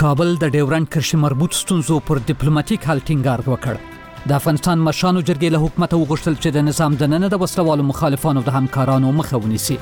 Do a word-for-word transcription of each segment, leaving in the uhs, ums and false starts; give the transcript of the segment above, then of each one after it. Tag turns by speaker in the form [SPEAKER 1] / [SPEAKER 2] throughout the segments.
[SPEAKER 1] کابل د ډیورنډ کرښې مربوط ستونزو پر ډیپلوماټیک حل ټینګار وکړ. د افغانستان مشرانو جرګې له حکومت وغوښتل چې د نظام دننه د وسلوالو مخالفانو د همکارانو مخه ونیسي.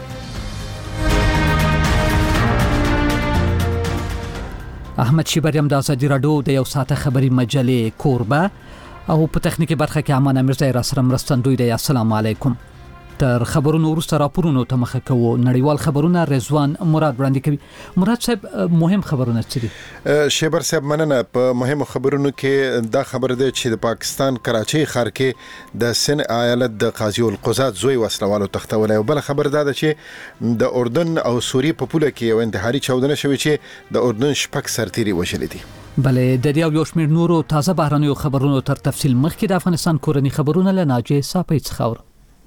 [SPEAKER 1] احمد شیبریم د ازادي راډیو د یو ساعته خبري مجلې کوربه او په تخنیکی برخه کې امان امرزای را سره مرستندوی دی. السلام علیکم. تر خبرونو وروسته راپورونو ته مخه کوو. نړیوال خبرونه رضوان مراد وړاندې کوي. مراد صاحب مهم خبرونه څه دي؟
[SPEAKER 2] شیبر صاحب مننه. په مهمو خبرونو کې دا خبر دی چې د پاکستان کراچۍ ښار کې د سن ایالت د قاضي القضات زوی وسلوالو تختولای. او بل خبر دا ده چې د اردن او سوریې په پوله کې یو انتحاري چاودنه شوې چې د اردن شپږ سرتیري وژلي دي.
[SPEAKER 1] بلې د دې او یو شمېر نورو تازه بهرنیو خبرونو تر تفصیل مخکې د افغانستان کورني خبرونه له ناجیې صافی څخه اورو.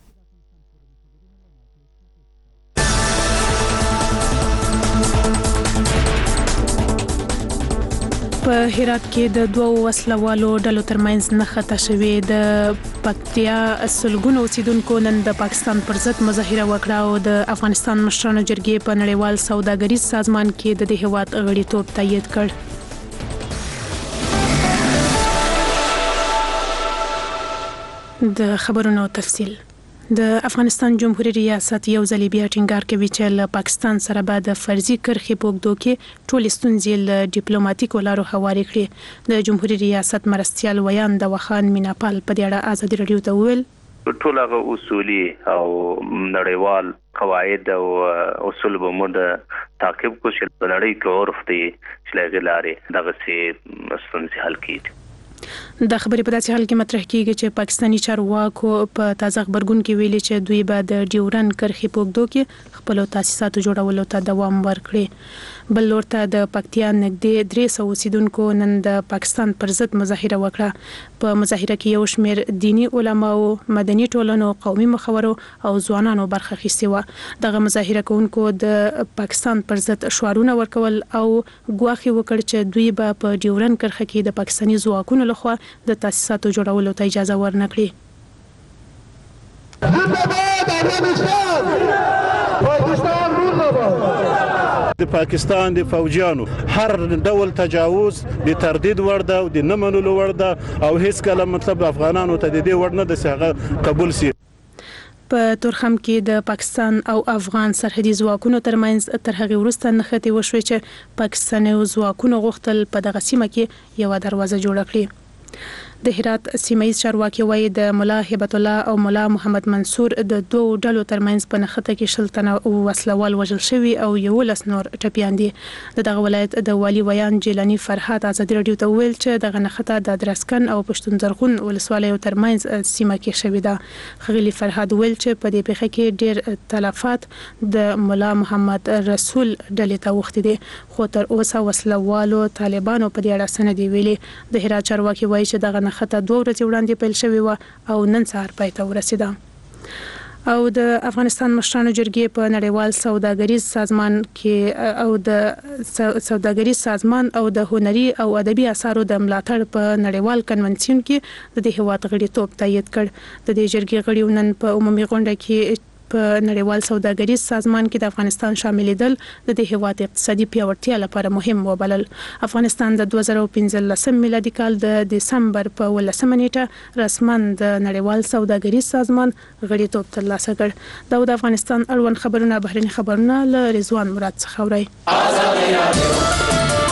[SPEAKER 3] په هرات کې د دوو وسلوالو ډلو ترمنځ نښته شوې. د پکتیا سلګونو اوسیدونکو نن د پاکستان پر ضد مظاهره وکړه او د افغانستان مشرانو جرګې په نړیوال سوداګریز سازمان کې د دې هیواد غړیتوب تایید کړ. د خبرونو تفصیل. د افغانستان جمهوریت ریاست یو ځل بیا ټینګار کوي چې له پاکستان سره به د فرضي کرښې په اوږدو کې ټولې ستونزې له ډیپلوماټیکو لارو هوارې کړي. د جمهوریت ریاست مرستیال ویان د وخان میناپال په دې اړه ازادي راډیو ته وویل
[SPEAKER 4] ټول هغه اصولي او نړیوال قواعد او اصول به موږ تعقیب کوو چې په نړۍ کې عرف دی چې لږه لارې دغه څه ستونزې حل کړي.
[SPEAKER 3] د خبرې په داسې حال کې مطرح کیږي چې پاکستاني چارواکو په تازه خبرګون کې ویلي چې دوی به د ډیورنډ کرښې په اوږدو کې خپل تاسیساتو جوړولو ته دوام ورکړي. بل لور ته د پکتیا نږدې درې سوه اوسیدونکو نن د پاکستان پر ضد مظاهره وکړه. په مظاهره کې یو شمېر دینی علماو، مدني ټولنو، قومي مخورو او ځوانانو برخه اخیستې وه. دغه مظاهره کوونکو د پاکستان پر ضد شعارونه ورکول او ګواښ وکړ چې دوی به په ډیورنډ کرښه کې د پاکستاني ځواکونو لخوا د تاسیساتو جوړولو ته اجازه ورنکړي.
[SPEAKER 5] د پاکستان د فوجیانو هر ډول تجاوز د تردید وړ ده او د نه منلو وړ ده او هیڅ کله مطلب افغانانو ته د دې وړ نه ده چې هغه قبول شي.
[SPEAKER 3] په تورخم کې د پاکستان او افغان سرحدي ځواکونو ترمنځ تر هغه وروسته نښتې وشوې چې پاکستاني ځواکونو غوښتل په دغه سیمه کې یو دروازه جوړه کړي. د هرات سیمایي چارواکي وایي د ملا هبت الله او ملا محمد منصور د دوو ډلو ترمنځ په نښته کې شل تنه وسلوال وژل شوي او یولس نور ټپیان دي. د دغه ولایت د والي ویان جیلانی فرهاد ازادي راډیو ته ویل چې دغه نښته د درسکن او پښتون زرغون ولسوالیو ترمنځ سیمه کې شوې ده. ښاغلي فرهاد ویل چې په دې پیښه کې ډېر تلفات د ملا محمد رسول ډلې ته وختي دي، خو تر اوسه وسلوالو طالبانو په دې اړه څه نه دي ویلي. د هرات چارواکي وایي چې دغه نښته دوه ورځې وړاندې پیل شوې وه او نن سهار پای ته ورسېده. او د افغانستان مشرانو جرګې په نړیوال سوداګریز سازمان کې او د سوداګریز سازمان او د هنري او ادبي اثارو د ملاتړ په نړیوال کنونسیون کې د دې هیواد غړیتوب تایید کړ. د دې جرګې غړیو نن په عمومي غونډه کې په نړیوال سوداګریز سازمان کې د افغانستان شاملېدل د دې هیواد اقتصادي پیاوړتیا لپاره مهم وبلل. افغانستان د دوه زره پنځلسم میلادي کال د دسمبر په ولسمه نیټه رسما د نړیوال سوداګریز سازمان غړیتوب ترلاسه کړ. دا د افغانستان اړوند خبرونه بهرني خبرونه له رضوان مراد څخه اورئ.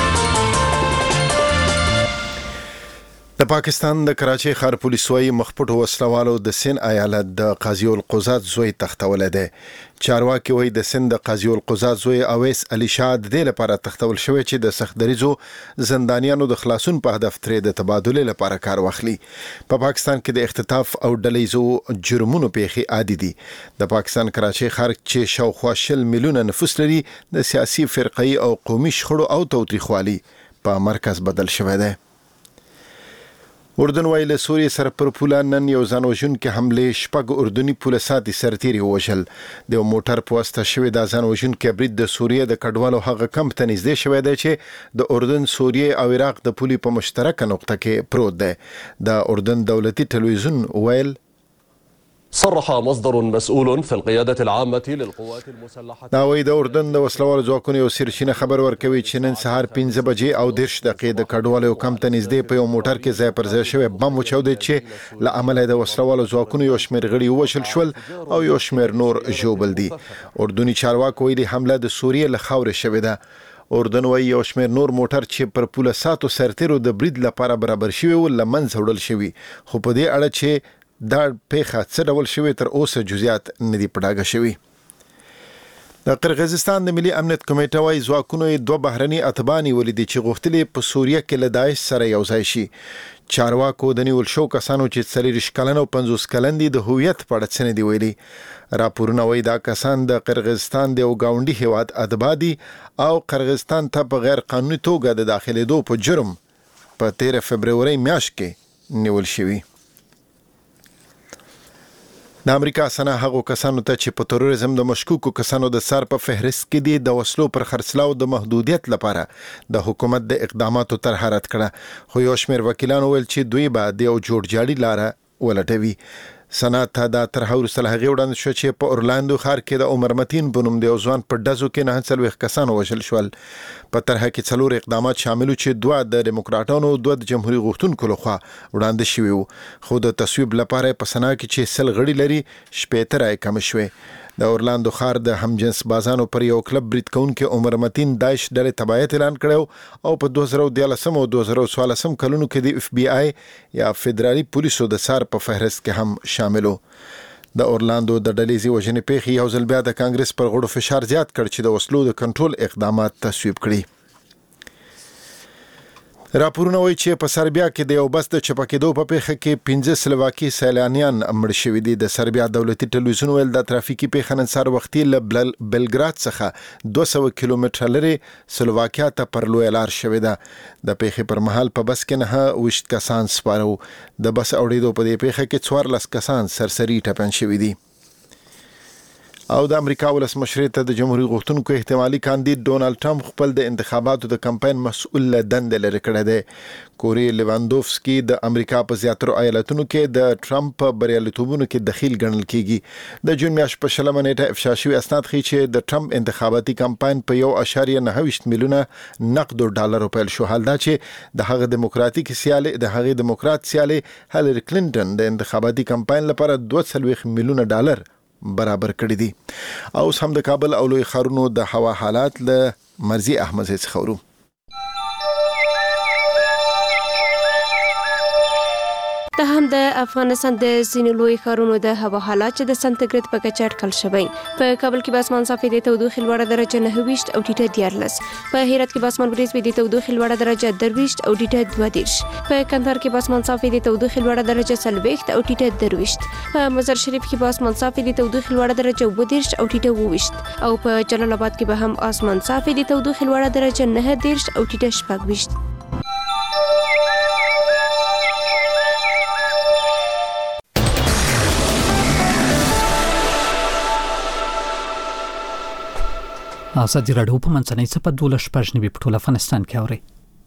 [SPEAKER 2] د پاکستان د کراچۍ ښار پولیس وايي مخپټو وسلوالو د سن ایالت د قاضي القضات زوی تختولی دی. چارواکي وايي د سن د قاضي القضات زوی اویس علي شاه د دې لپاره تختول شوی چې د سخت دریځو زندانیانو د خلاصون په هدف ترې د تبادلې لپاره کار واخلي. په پا پاکستان کې د اختطاف او ډلهییزو جرمونو پیښې عادي دي. د پاکستان کراچۍ ښار چې شاوخوا شل میلیونه نفوس لري د سیاسي فرقه‌ای او قومي شخړو او تاوتریخوالي په مرکز بدل شوی دی. اردن ویل سوریې سره پر پوله نن یو ځان وژونکي حملې شپږ اردني پولیساتي سرتیري ووژل. د یو موټر په واسطه شوی دا ځان وژونکی برید د سوریې د کډوالو هغه کمپ ته نږدې شوی دی چې د اردن، سوریې او عراق د پولې په مشترکه نقطه کې پروت دی. د اردن دولتي ټلویزیون ویل
[SPEAKER 6] صرح مصدر مسؤول في القيادة العامة للقوات المسلحة
[SPEAKER 2] دا وایي د اردن د وسلوالو ځواکونو یو سرچینه خبر ورکوي چې نن سهار پنځه بجې او دېرش دقیقې د کډوالو کمپ ته نږدې په یو موټر کې ځای پر ځای شوی بم وچاودېد چې له امله د وسلوالو ځواکونو یو شمېر غړي ووژل شول او یو شمېر نور ژوبل دي. اردني چارواکو ویلي حمله د سوریې له خاورې شوې ده. اردن وایي یو شمېر نور موټر چې پر پوله ساتو سرتیرو د برید لپاره برابر شوي و له منځه وړل شوي، خو په دې اړه چې دا پیښه څه ډول شوی تر اوسه جزئیات نه دي په ډاګه شوي. د قرغیزستان د ملي امنیت کمیټه وايي ځواکونو یې دوه بهرني اتبانې ولیدي چې غوښتلې په سوریه کې له داعش سره یو ځای شي. چارواکو د نیول شو کسانو چې څلېرویشت کلن او پنځوس کلن دي د هویت په اړه څه نه دي ویلي. راپورونه وايي دا کسان د قرغیزستان د یو ګاونډي هیواد اتبا دي او قرغیزستان ته په غیر قانوني توګه د داخلېدو په جرم په تیره فبرورۍ میاشت کې نیول شوي. د امریکا سنا هغو کسانو ته چې په تروریزم د مشکوکو کسانو د سر په فهرست کې دي د وسلو پر خرڅلاو د محدودیت لپاره د حکومت د اقداماتو طرح رد کړه، خو یو شمېر وکیلانو ویل چې دوی به د یو جوړجاړي لاره ولټوي. سنا ته دا طرح وروسته له هغې وړاندې شو چې په اورلاندو ښار کې د عمر متین په نوم د یو ځوان په ډزو کې نهه څلوېښت کسان وژل شول. په طرحه کې څلور اقدامات شامل چې دوه د ډیموکراټانو دوه د جمهوریت غوښتونکو لخوا وړاندې شوي وو، خو د تصویب لپاره په سنا کې چې سل غړي لري شپېته رایې کم شوې. د اورلاندو ښار د همجنس بازانو پر یو کلب برید کوونکي عمر متین داعش ډلې تبعیت اعلان کړی او په دوه زره دیارلسم او دوه زره څوارلسم کلونو کې د اف بی آی یا فدرالي پولیسو د سار په فهرست کې هم شامل و. د اورلاندو د ډلې وژنې پیښې یو ځل بیا د کانګرس پر غړو فشار زیات کړ چې د وسلو د کنټرول اقدامات تصویب کړي. راپورونه وایي چې په سربیا کې د یو بس د چپه کېدو په پیښه کې پنځه سلواکي سیلانیان مړه شوي دي. د سربیا دولتي ټلویزیون ویل د ترافیکي پیښه نن سهار وختي له بلګراد څخه دوه سوه کیلومتره لرې سلواکیا ته پر لویه لار شوې ده. د پیښې پر مهال په بس کې نهه اوویشت کسان سپاره وو. د بس اورېدو په دې پیښه کې څوارلس کسان سرسري ټپیان شوي دي. او د امریکا ولسمشر ته د جمهوریت غوښتونکو احتمالي کاندید ډونالد ټرمپ خپل د انتخاباتو د کمپاین مسؤل له دندې لرې کړی دی. کوري لیواندوفسکي د امریکا په زیاترو ایالتونو کې د ټرمپ په بریالیتوبونو کې دخیل ګڼل کیږي. د جون میاشتې په شلمه نیټه افشا شوي اسناد ښیي چې د ټرمپ انتخاباتي کمپاین په یو اشاریه نهه ویشت میلیونه نقدو ډالرو پیل شو، حال دا چې د هغه دیموکراتیک سیالي د هغه دیموکرات سیالي هیلری کلینټن د انتخاباتي کمپاین لپاره دوه څلوېښت میلیونه ډالر برابر کړی دي. او هم د کابل او لوی ښارونو د هوا حالات له مرزي احمد څخه ورو.
[SPEAKER 7] د هم د افغانستان د ځینو لوی ښارونو د هوا حالات چې د سانتیګریډ په کچه اټکل شوی. په کابل کې به اسمان صافي د تودوخې لوړه درجه نهه ویشت او ټیټه دیارلس. په هرات کې به اسمان وریځ وي د تودوخې لوړه درجه درویشت او ټیټه دوه دېرش. په کندهار کې به اسمان صافي د تودوخې لوړه درجه څلوېښت او ټیټه درویشت. په مزار شریف کې به اسمان صافي د تودوخې لوړه درجه اووه دېرش او ټیټه اووه ویشت. او په جلال آباد کې به هم اسمان صافي د تودوخې لوړه درجه نهه دېرش او ټیټه شپږ ویشت.
[SPEAKER 1] ازادي راډیو په منځنۍ څپه دولس شپږ نوي په ټول افغانستان کې اوري.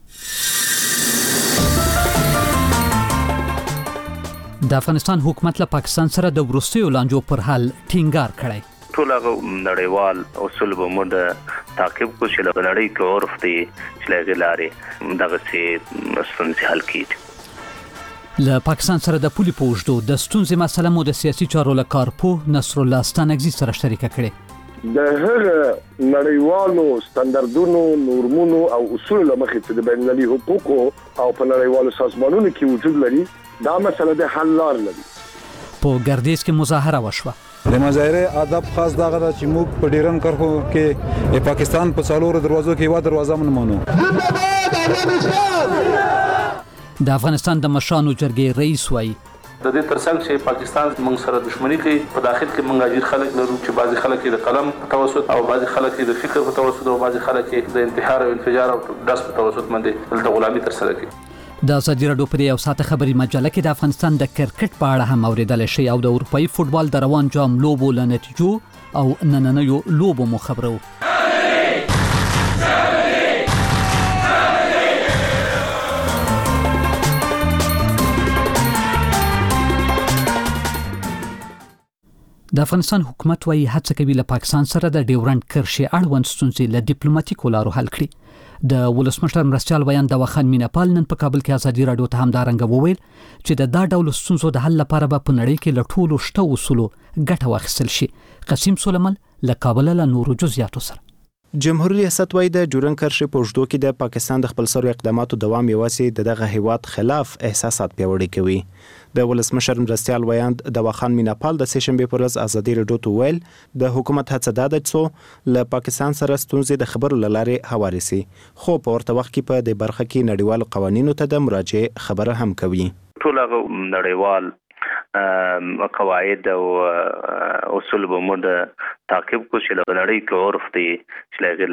[SPEAKER 1] د افغانستان حکومت له پاکستان سره د وروستیو لانجو پر حل ټینګار کړی.
[SPEAKER 4] ټول هغه نړیوال اصول به مو د تعقیب کو چې له نړۍ کې عرف دي چې له لارې دغه څه ستونزې حل کړي.
[SPEAKER 1] له پاکستان سره د پولي په اوږدو د ستونزې مسله مو د سیاسي چارو له کارپوه نصر الله ستانکزي سره شریکه کړې.
[SPEAKER 8] د هغه نړیوالو ستاندردونو نورمونو او اصول لمخې چې د بین المللي حقوقو او په نړیوالو سازمانونو کې وجود لري دا مسله د حل لار لري.
[SPEAKER 1] په ګردیز کې مظاهره وشوه.
[SPEAKER 9] د مظاهره ادب خاص دغه چې موږ په ډیرن کرخو کې پاکستان په څلورو دروازو کې یو دروازه منو.
[SPEAKER 1] د افغانستان د مشرانو جرګې رئیس وایي
[SPEAKER 10] د دې ترڅنګ چې پاکستان موږ سره دښمنی کوي، په داخل کې موږ اجیر خلک لرو چې بعضي خلک د قلم په توسط او بعضي خلک د فکر په توسط او بعضي خلک د انتحار او انفجار او داس په توسط باندې د غلامي تر سره کوي.
[SPEAKER 1] د ازادي راډیو په یو ساعت خبري مجله کې د افغانستان د کرکټ په اړه هم اوریدل شي او د اروپאי فوتبال د روان جام لوبو لنتیجو او نننیو لوبو مو خبرو. د افغانستان حکومت وايي هڅه کوي له پاکستان سره د ډیورنډ کرښې اړوند ستونزې له ډیپلوماټیکو لارو حل کړي. د ولسمشر مرستیال ویان دواخان میناپال نن په کابل کې ازادي راډیو ته همدارنګه وویل چې د دا ډول ستونزو د حل لپاره به په نړۍ کې له ټولو شته اصولو ګټه واخیستل شي. قسیم سلیمان له کابل له نورو جزئیاتو سره.
[SPEAKER 11] جمهوریت ریاست وايي د ډیورنډ کرښې په اوږدو کې د پاکستان د خپلسرو اقداماتو دوام یوازې د دغه هیواد خلاف احساسات پیاوړي کوي. د ولسمشر مرستیال ویاند دواخان میناپال د سهشنبه پر ورځ ازادي راډیو ته ویل د حکومت هڅه ده چې له پاکستان سره ستونزې د خبرو لارې هواري سي، خو په ورته وخت کې په دې برخه کې نړیوال قوانینو ته د مراجعه خبره هم کوي.
[SPEAKER 4] ټول نړیوال قواعد او اصول به موږ تعقیب کو چې د نړۍ کې عرف دی چې لږه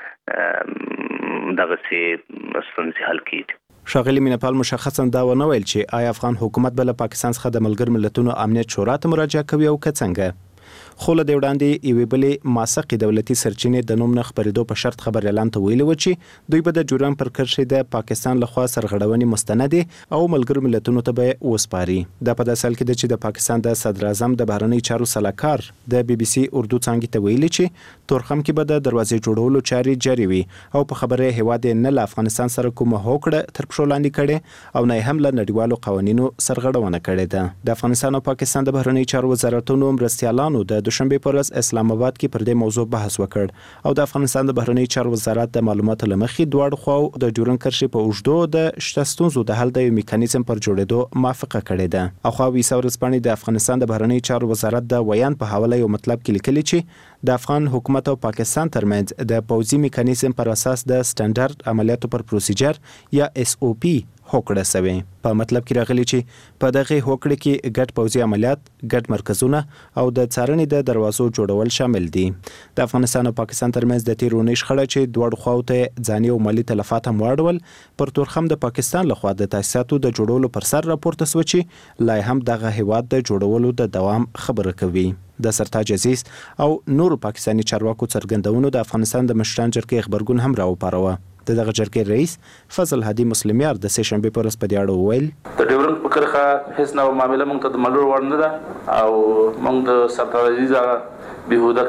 [SPEAKER 4] لارې دغه سي ستونزې حل کړي.
[SPEAKER 11] شاغلی میناپال مشخصا دا ونه ویل چې آیا افغان حکومت بل پاکستان څخه د ملګر ملتونو امنیت شورا ته مراجعه کوي او که څنګه. خو له دې وړاندې یوې بلې ماسقې دولتي سرچینې د نوم نه خپرېدو په شرط خبر اعلان ته ویلي و چې دوی به د ډیورنډ پر کرښې د پاکستان لخوا سرغړونې مستندې او ملګرو ملتونو ته به وسپاري. دا په داسې حال کې ده چې د پاکستان د صدر اعظم د بهرنیو چارو سلاکار د بي بي سي اردو څانګې ته ویلي چې تورخم کې به د دروازې جوړولو چارې جاري وي او په خبره هیواد نه له افغانستان سره کومه هوکړه تر پښو لاندې کړي او نه هم له نړیوالو قوانینو سرغړونه کړې ده. د افغانستان او پاکستان د بهرنیو چارو وزارتونو مرستیالانو د دوشنبه پر ورځ اسلام آباد کې پر دې موضوع بحث وکړ او د افغانستان د بهرنیو چارو وزارت د معلوماتو لمخې دواړو خواو د ډیورنډ کرښې په اوږدو د شته ستونزو د حل د یو میکانیزم پر جوړېدو موافقه کړې ده. اخوا ویسا ورځپاڼې د افغانستان د بهرنیو چارو وزارت د ویان په حواله یو مطلب کې لیکلي چې د افغان حکومت او پاکستان ترمنځ د پوځي میکانیزم پر اساس د سټانډرډ عملیاتو پر پروسیجر یا اس او پی هوکړه سوي. په مطلب کې راغلي چې په دغه هوکړه کې ګډ پوځي عملیات، ګډ مرکزونه او د څارنې د دروازو جوړول شامل دي. د افغانستان او پاکستان ترمنځ د تیرونې شخړه چې دواړو خواو ته ځاني او مالي تلفات هم واړول پر تورخم د پاکستان لخوا د تاسیساتو د جوړولو پر سر راپورته شو چې لا هم دغه هیواد د جوړولو د دوام خبره کوي. د سرتاج عزیز او نورو پاکستاني چارواکو څرګندونو د افغانستان د مشران جرګې خبرګون هم راوپاروه. د دغه جرګې رئیس فضل هادي مسلمیار د سه شنبه پر ورځ په دې اړه وویل
[SPEAKER 10] د ډیورنډ په کرښه هیڅ نوې معاملې موږ ته د منلو وړ نه ده او موږ د سرتاج عزیز بهوده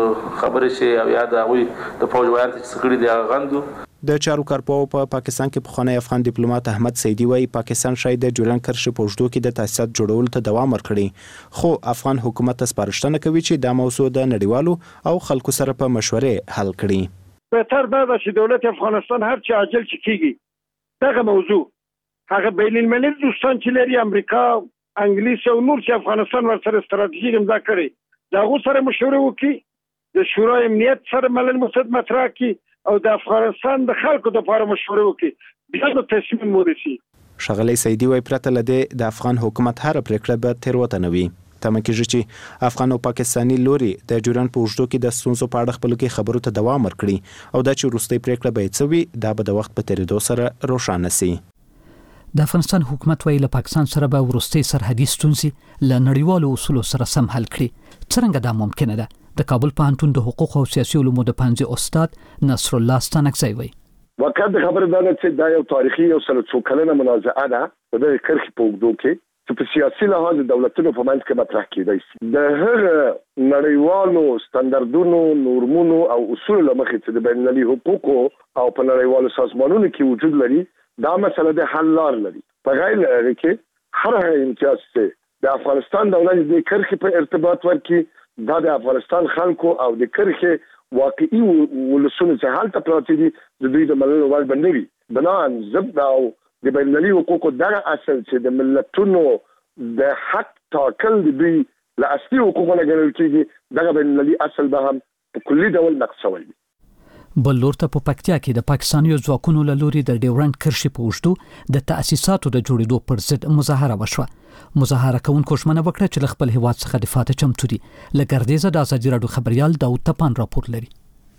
[SPEAKER 10] خبرې شي او یا د هغوی د فوج ویان چې څه کړي دي هغه غندو.
[SPEAKER 11] د چارو کارپوه په پاکستان کې پخوانی افغان ډیپلوماټ احمد سیدی وايي پاکستان شاید د ډیورنډ کرښې په اوږدو کې د تاسیسات جوړولو ته دوام ورکړي، خو افغان حکومت ته سپارښتنه کوي چې دا موضوع د نړیوالو او خلکو سره په مشورې حل کړي.
[SPEAKER 12] بهتر دا ده چې دولت افغانستان هر چې عاجل چې کیږي دغه موضوع هغه بین المللي دوستان چې لري امریکا، انګلیس او نور چې افغانستان ورسره ستراتیژیک امضا کړي د هغو سره مشوره وکړي، د شورای امنیت سره ملل متحد مطرح کړي او د افغانستان د خلکو لپاره مشوره وکړي، بیا د تصمیم ورسي.
[SPEAKER 11] شغلی سیدی وايي پرته لدی د افغان حکومت هر پریکړه به تیروتنه وي. تمه کېږي چې افغان او پاکستاني لوري د ډیورنډ په اوږدو کې د ستونزو په اړه خپلو کې خبرو ته دوام ورکړي او دا چې وروستۍ پریکړه به یې څه وي دا به د وخت په تېرېدو سره روښانه سي.
[SPEAKER 1] د افغانستان حکومت ویل له پاکستان سره به وروستۍ سرحدي ستونزې له نړیوالو اصولو سره سم حل کړي. څرنګه دا ممکنه ده؟ د کابل پوهنتون د حقوق او سیاسي علومو د پنځه استاد نصر الله ستانکزی وایي
[SPEAKER 8] واقعا د خبره ده چې دا یو تاریخي او سره څو کلنه منازعه ده په دې کرښې په اوږدو کې چې په سیاسي لحاظ دولتونو په منځ کې مطرح کېدای شي. د هغه نړیوالو ستاندردونو، نورمونو او اصولو له مخې چې د بین المللي حقوقو او په نړیوالو سازمانونو کې وجود لري دا مسله د حل لار لري. په غیر له هغې کې هر هغه امتیاز چې د افغانستان دولت د کرښې په ارتباط ورکړي دا د افغانستان خلکو او د کرښې واقعي ولسونو چې هلته پراته دي د دوی د منلو وړ به نه وي. بنان ضد او د بین المللي حقوقو دغه اصل چې د ملتونو د حق ټاکل د دوی له اصلي حقوقو نه ګڼل کېږي دغه بین المللي اصل به هم په کلي ډول نقض شوی وي.
[SPEAKER 1] بل لور ته په پکتیا کې د پاکستانیو ځواکونو له لوري د ډیورنډ کرښې په اوږدو د تاسیساتو د جوړېدو پر ضد مظاهره وشوه. مظاهره کوونکو ژمنه وکړه چې له خپل هیواد څخه دفاع ته چمتو دي. له ګردیزه د ازادي راډیو خبریال داود تپان راپور لري.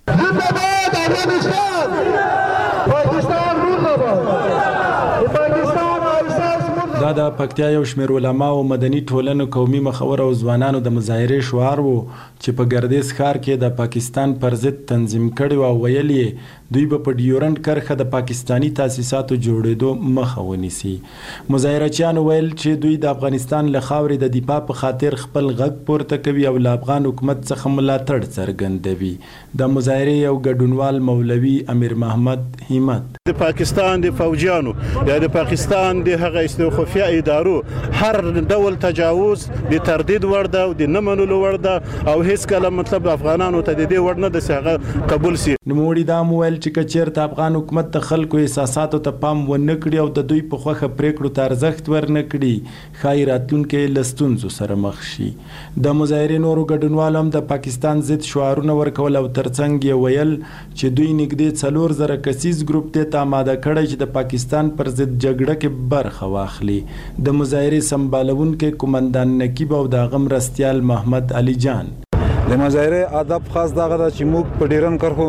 [SPEAKER 13] دا د پکتیا یو شمېر علما او مدني ټولنو قومي مخور او ځوانانو د مظاهرې شعار وو چې په ګردیز ښار کې د پاکستان پر ضد تنظیم کړي او ویل یې دوی به په ډیورنډ کرښه د پاکستانی تاسیساتو جوړېدو مخه ونیسي. مظاهرچیانو ویل چې دوی د افغانستان له خاورې د دفاع په خاطر خپل غږ پورته کوي او له افغان حکومت څخه ملاتړ څرګندوي. د مظاهرې یو ګډونوال مولوي امیر محمد همت
[SPEAKER 5] د پاکستان د فوجیانو یا د پاکستان د هغه استخباراتي ادارو هر ډول تجاوز د تردید وړ ده او د نه منلو وړ ده او هیڅ کله مطلب افغانانو ته د دې وړ نه د هغه قبول سي.
[SPEAKER 13] نوموړي دا مویل چې کچېرته افغان حکومت د خلکو احساساتو ته پام ونه کړي او د دوی په خوښه پریکړو ته ارزښت ورنه کړي ښایي راتلونکی له ستونزو سره مخ شي. د مظاهرې نورو ګډونوالو هم د پاکستان ضد شعارونه ورکول او ترڅنګ یې ویل چې دوی نږدې څلور زره کسیز ګروپ ته آماده کړی چې د پاکستان پر ضد جګړه کې برخه واخلي. د مظاهرې سمبالونکي قومندان نقیب او د هغه مرستیال محمد علي جان
[SPEAKER 9] د مظاهرې ادب خاص دغه د چې موږ په ډیرن کرخو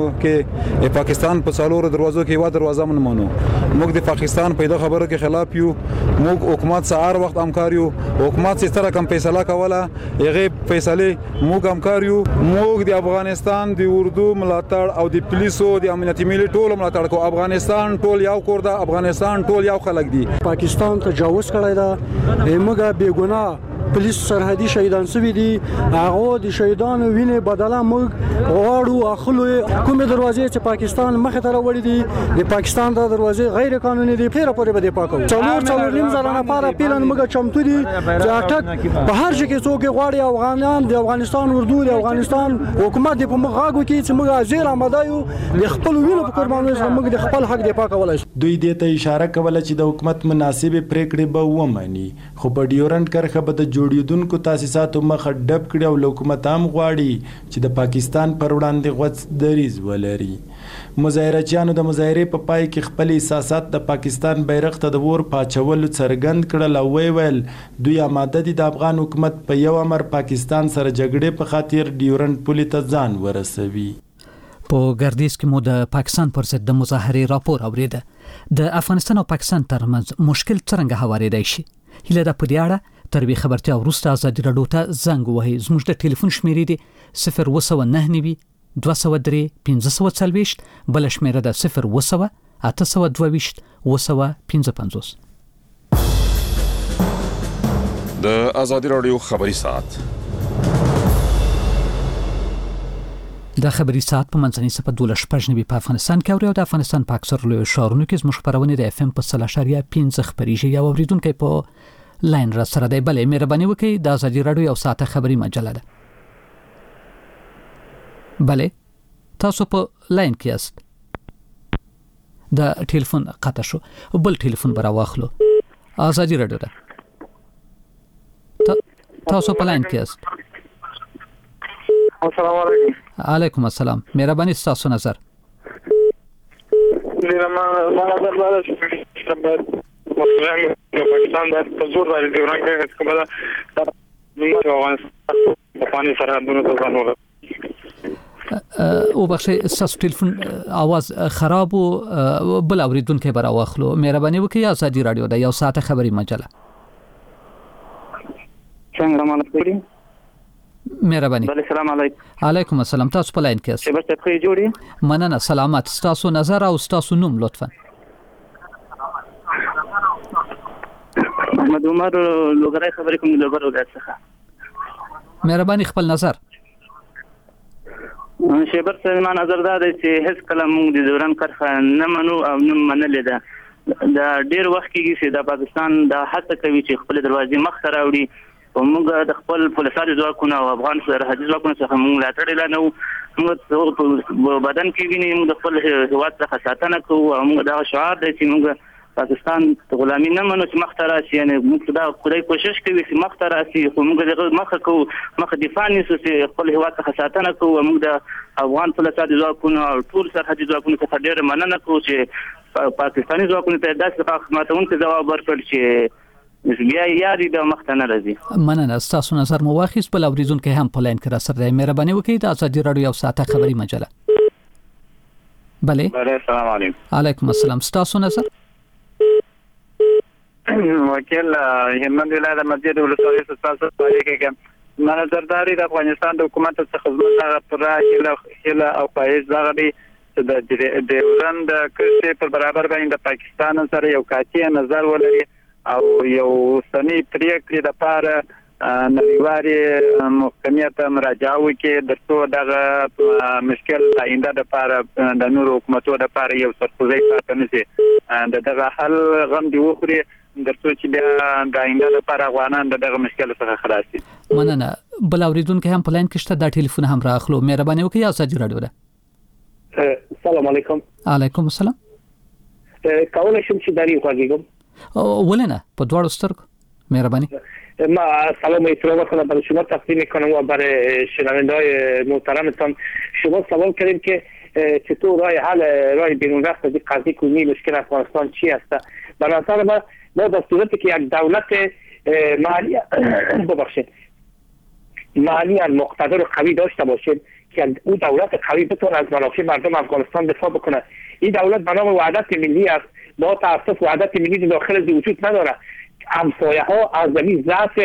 [SPEAKER 9] کې پاکستان په څلورو دروازو کې یو دروازه من مونږ موږ د پاکستان په دغه خبرو کې خلاف یو. موږ حکومت سره هر وخت همکار یو. حکومت چې سره کوم فیصله کوله هغه فیصله موږ همکار یو. موږ د افغانستان د اردو ملاتړ او د پولیسو د امنیتي ملي ټول ملاتړ کو. افغانستان ټول یو کور ده. افغانستان ټول یو خلک دي.
[SPEAKER 14] پاکستان تجاوز کړی دا موږ بے ګناه پولیس سرحدي شهیدان سوي دي. هغه د شهیدانو وینې بدله موږ غواړو اخلو. کومه دروازې چې پاکستان مخه ته راوړي دي د پاکستان د دروازې غیر قانوني دي پیره پورې به دفاع کوو. څلور څلور نیم زره نفر پیلن موږ چمتو دي چې اټک په هر ځای کې څوک غواړي افغانان د افغانستان اردو د افغانستان حکومت د په مخ غاګو کې چې موږ حاضر آماده یو د خپل وینو په قربانۍ سره موږ د خپل حق دفاع کولای شو.
[SPEAKER 13] دوی دې ته اشاره کوله چې د حکومت مناسبې پریکړې به ومني خو په ډیورنډ کرښه به د جوړیدونکو تاسیساتو مخه ډب کړي او حکومت هم غواړي چې د پاکستان پر وړاندې غوڅ دریځ ولري. مظاهرچیانو د مظاهرې په پای کې خپل احساسات د پاکستان بیرغ ته د ور پاچولو څرګند کړل او ویل دوی آماده دي د افغان حکومت په یو امر پاکستان سره جګړې په خاطر ډیورنډ پولې ته ځان ورسوي.
[SPEAKER 1] په ګردیز کې مو د پاکستان پر ضد د مظاهرې راپور اوریده. د افغانستان او پاکستان ترمنځ مشکل څنګه هوارېدای شي؟ هله د په دې اړه تر به خبرتیا وروسته ازادي راډیو ته زنګ وهي. زموږ د ټلیفون شمیرې دي صفر اوه نه نوي دوه سوه درې پنځه سوه څلوېښت بل شمیره ده صفر اوه اته سوه دوه ویشت اوه سوه پنځه پنځوس.
[SPEAKER 15] د ازادي راډیو خبري ساعت
[SPEAKER 1] د خبري ساعت په منځنۍ صفه دوله شپږ نوي په افغانستان کې او د افغانستان په اکثر لوی ښارونو کې زموږ خبرونه د اف ام په سل اشاریه پنځه خبريږي. یو اوریدونکو په لاین را سره دی. بلې مهرباني وکړئ د ازادي راډیو یو ساعته خبري مجله ده. بلې تاسو په لاین کې یاست. د ټلیفون قطع شو. بل ټلیفون برا واخلو. ازادي راډیو ده. تاسو په لاین کې یاست.
[SPEAKER 16] السلام علیکم.
[SPEAKER 1] علیکم السلام. مهرباني تاسو نظر.
[SPEAKER 16] لما ما نظر ولا شو مسلمان پاکستان د تزور د ډیورنډ کرښه څخه د موږ افغانستان په پانی سرحدونو ته ځان ور
[SPEAKER 1] او بخښه تاسو ټلیفون आवाज خراب او بل اوریدونکو برا واخلو. مهرباني وکړئ ازادي راډیو د یو ساعته خبري مجله.
[SPEAKER 16] څنګه مالک کړی؟
[SPEAKER 1] مهرباني.
[SPEAKER 16] بل السلام علیکم.
[SPEAKER 1] علیکم السلام. تاسو په لاین کې یاست.
[SPEAKER 16] چې بچ ته جوړی
[SPEAKER 1] مننه. سلامات. تاسو نظر او تاسو نوم لطفا.
[SPEAKER 16] محمد عمر لوګرای خبرې کوم لوګر ولایت څخه.
[SPEAKER 1] مهرباني خپل نظر.
[SPEAKER 16] شیبر سلمان نظر دا دی چې هیڅ کله موږ د دوران کرښه نه منو او نه منلې ده. دا ډیر وخت کېږي چې د پاکستان د هڅه کوي چې خپل دروازې مخ ته راوړي او موږ د خپل پولیسو ځواکونو او افغان سرحدي ځواکونو څخه موږ ملاتړ اعلانوو. موږ په بدن کې ویني موږ د خپل هېواد څخه ساتنه کوو او موږ دا شعار دی چې موږ پاکستان غلامي نه منو چې مخ ته راشي. یعنی موږ دا خدای کوشش کوي چې مخ ته راشي خو موږ دغه مخه کوو مخه دفاع نیسو چې خپل هېواد څخه ساتنه کوو. موږ د افغان پولیسو ځواکونو او ټول سرحدي ځواکونو څخه ډېره مننه کوو چې پاکستاني ځواکونو ته داسې ماتونکی ځواب ورکړ چې بیا یاري د مخ ته نه راځي.
[SPEAKER 1] مننه. تاسو نظر مو واخیست. بل اوریدونکو هم په لاین کې را سره دی. مهرباني وکړئ د ازادي راډیو یو ساعته خبري مجله. بله.
[SPEAKER 16] بله السلام علیکم.
[SPEAKER 1] علیکم السلام. تاسو نظر.
[SPEAKER 16] وکیل هلمند ولایت مسجد ولسوالۍ ستاسو په اړه کې منظرداري د افغانستان د حکومت څخه زموږ پر هله او پایز دغه
[SPEAKER 17] د ډیورند کرښې پر برابر باندې د پاکستان سره یو قاطع نظر ولري او یو سنی پریکړې د پاره نړیوالې محکمې ته مراجعه وکړي د څو دغه مشکل آینده د پاره د نور حکومتونو د پاره یو سرخوزي پاتې نشي د دغه حل غم دی وخوري درته چې بیا د آینده لپاره افغانان دغه مشکل څخه خلاص شي.
[SPEAKER 1] مننه. بل اوریدونکو هم پلاین کې شته د ټلیفون هم راخلو مهرباني وکړئ یا ساجي راډیو ده.
[SPEAKER 18] السلام علیکم.
[SPEAKER 1] علیکم السلام.
[SPEAKER 18] کولای شم چې داری وغږیږم؟
[SPEAKER 1] ولنه په دواړو سترګو مهرباني.
[SPEAKER 18] ما سلام احترام کنم برای شما تقدیم کنم و برای شنونده‌های محترمتان. شما سوال کردید که چطور راه حل راه بیرون رفت از قضیه کنونی مشکل افغانستان چی است؟ به نظر من ما در صورتی که یک دولت مالی ببخشید مالی مقتدر و قوی داشته باشید که اون دولت قوی بتونه از منافع مردم افغانستان دفاع بکنه. این دولت به نام وحدت ملی است. با تاسف وحدت ملی داخل وجود نداره. همسایه ها از زمین ضعف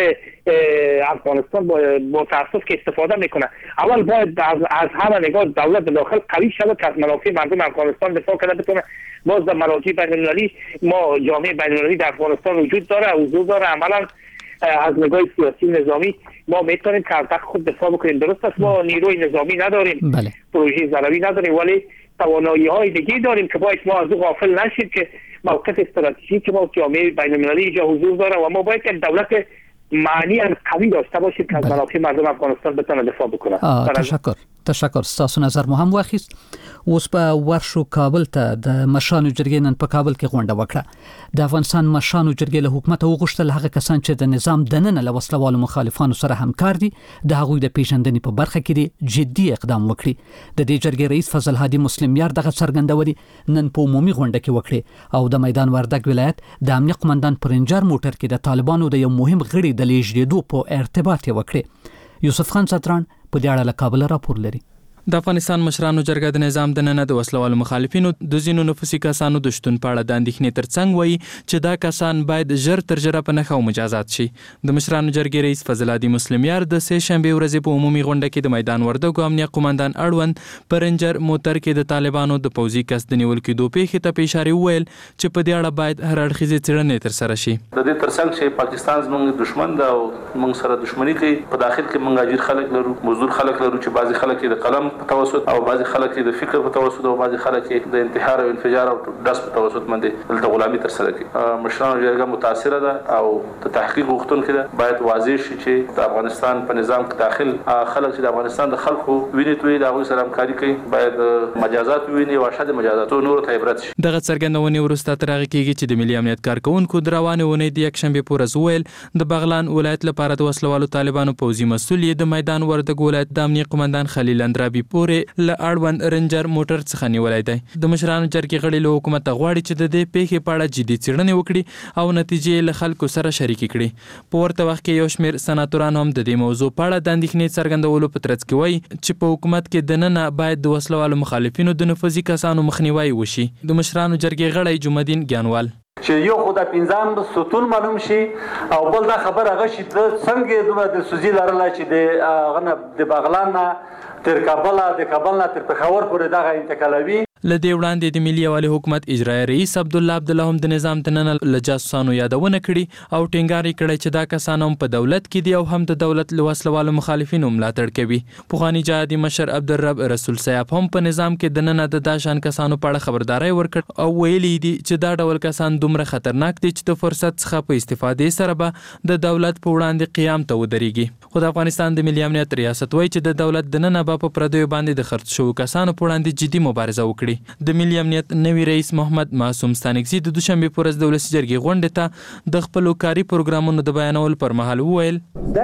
[SPEAKER 18] افغانستان با تاسف که استفاده میکنه. اول باید از, از همه نگاه دولت داخل قوی شود که از منافع مردم افغانستان دفاع کنه بتونه. باز در مراجع بین‌المللی ما جامعه بین‌المللی در افغانستان وجود داره، حضور داره. عملا از نگاه سیاسی نظامی ما میتونیم که از حق خود دفاع بکنیم. درست است ما نیروی نظامی نداریم،
[SPEAKER 1] بله.
[SPEAKER 18] پروژه ضروری نداریم، ولی توانایی های دیگه داریم که باید ما از او غافل نشیم که موقع استراتژیکی که ما جامعه بین‌المللی اینجا حضور داره و ما باید که دولت معنی قوی داشته باشیم که از منافع مردم افغانستان بتونه دفاع بکنه.
[SPEAKER 1] تشکر. تشکر. ستاسو نظر مو هم واخیست. اوس په ورشو کابل ته د مشرانو جرګې نن په کابل کې غونډه وکړه. د افغانستان مشرانو جرګې له حکومت وغوښتل هغه کسان چې د نظام دننه له وسلوالو مخالفانو سره همکار دي د هغوی د پیژندنې په برخه کې جدي اقدام وکړي. د دې جرګې رئیس فضل هادي مسلم یار دغه څرګندونې نن په عمومي غونډه کې وکړي او د میدان وردګ ولایت د امنیه قومندان پرنجر موټر کې د طالبانو د یو مهم غړي د لیږدېدو په ارتباط وکړي. یوسف خان ستران په دې اړه له کابل راپور لري.
[SPEAKER 19] د افغانستان مشرانو جرګه د نظام د نن د وسلوالو مخالفینو د زینو نفسي کسانو د شتون په اړه د اندېښنې ترڅنګ وایي چې دا کسان باید ژر تر ژره په نښه او مجازات شي. د مشرانو جرګې رئیس فضل هادي مسلم یار د سه شنبه ورځې په عمومي غونډه کې د میدان وردګو امنیه قومندان اړوند پرنجر موټر کې د طالبانو د پوځي کس د نیول کېدو پیښې ته په اشاره وویل چې په دې اړه باید هر اړخیزې څېړنې ترسره شي.
[SPEAKER 10] د دې ترڅنګ چې پاکستان زموږ دشمن ده او موږ سره دښمني کوي، په داخل کې موږ اجیر خلک لرو، مزدور خلک لرو چې بعضي خلک د قلم په توسط او بعضي خلک د فکر په توسط او بعضي خلک د انتحار او انفجار او داس په توسط باندې دلته غلامي تر سره کوي. مشرانو جرګه متاثره ده او د تحقیق غوښتونکو ده. باید واضح شي چې د افغانستان په نظام کې داخل خلک چې د افغانستان د خلکو ویني توي د هغوی سره همکاري کوي باید مجازات ویني او شاده مجازاتو نور ته عبرت شي.
[SPEAKER 19] دغه څرګندونې وروسته تر هغه کېږي چې د ملي امنیت کارکونکو د روانې اونۍ د یکشنبې په ورځ وویل د بغلان ولایت لپاره د وسلوالو طالبانو پوځي مسؤل یې د میدان وردګ ولایت د امنیه قومندان خلیل اندرابي پورې له اړوند رنجر موټر څخه نیولای دی. د مشرانو جرګې غړي له حکومت غواړي چې د دې پیښې په اړه جدي څېړنې وکړي او نتیجې له خلکو سره شریک کړي. په ورته وخت کې یو شمېر سناتوران هم د دې موضوع په اړه د اندېښنې څرګندولو په ترڅ کې وایي چې په حکومت کې دننه باید د وسلوالو مخالفینو د نفوذي کسانو مخنیوی وشي. د مشرانو جرګې غړی جمعدین ګیانوال
[SPEAKER 20] چې یو خدای پنځم ستون معلوم شي او بل دا خبر هغه شي د څنګه دوه د سوزي لرله چې د غنه د بغلان تر کابل د کابل نه تر پېښور پورې دغه انتقالوي.
[SPEAKER 19] له دې وړاندې د ملي یووالي حکومت اجرایي رئیس عبدالله عبدالله هم د نظام دننه له جاسوسانو یادونه کړي او ټینګار یې کړی چې دا کسان هم په دولت کې دي او هم د دولت له وسلوالو مخالفینو ملاتړ کوي. پخواني جهادي مشر عبدالرب رسول سیاف هم په نظام کې دننه د دا شان کسانو په اړه خبرداری ورکړ او ویلي دي چې دا ډول کسان دومره خطرناک دي چې د فرصت څخه په استفادې سره به د دولت په وړاندې قیام ته ودرېږي. خو د افغانستان د ملي امنیت ریاست وایي چې د دولت دننه به په پردیو باندې د خرڅ شوو کسانو په وړاندې جدي مبارزه وکړي. د ملي امنیت نوي رئیس محمد معصوم ستانکزي د دوشنبه په ورځ د ولسي جرګې غونډې ته د خپلو کاري پروګرامونو د بیانولو پر مهال وویل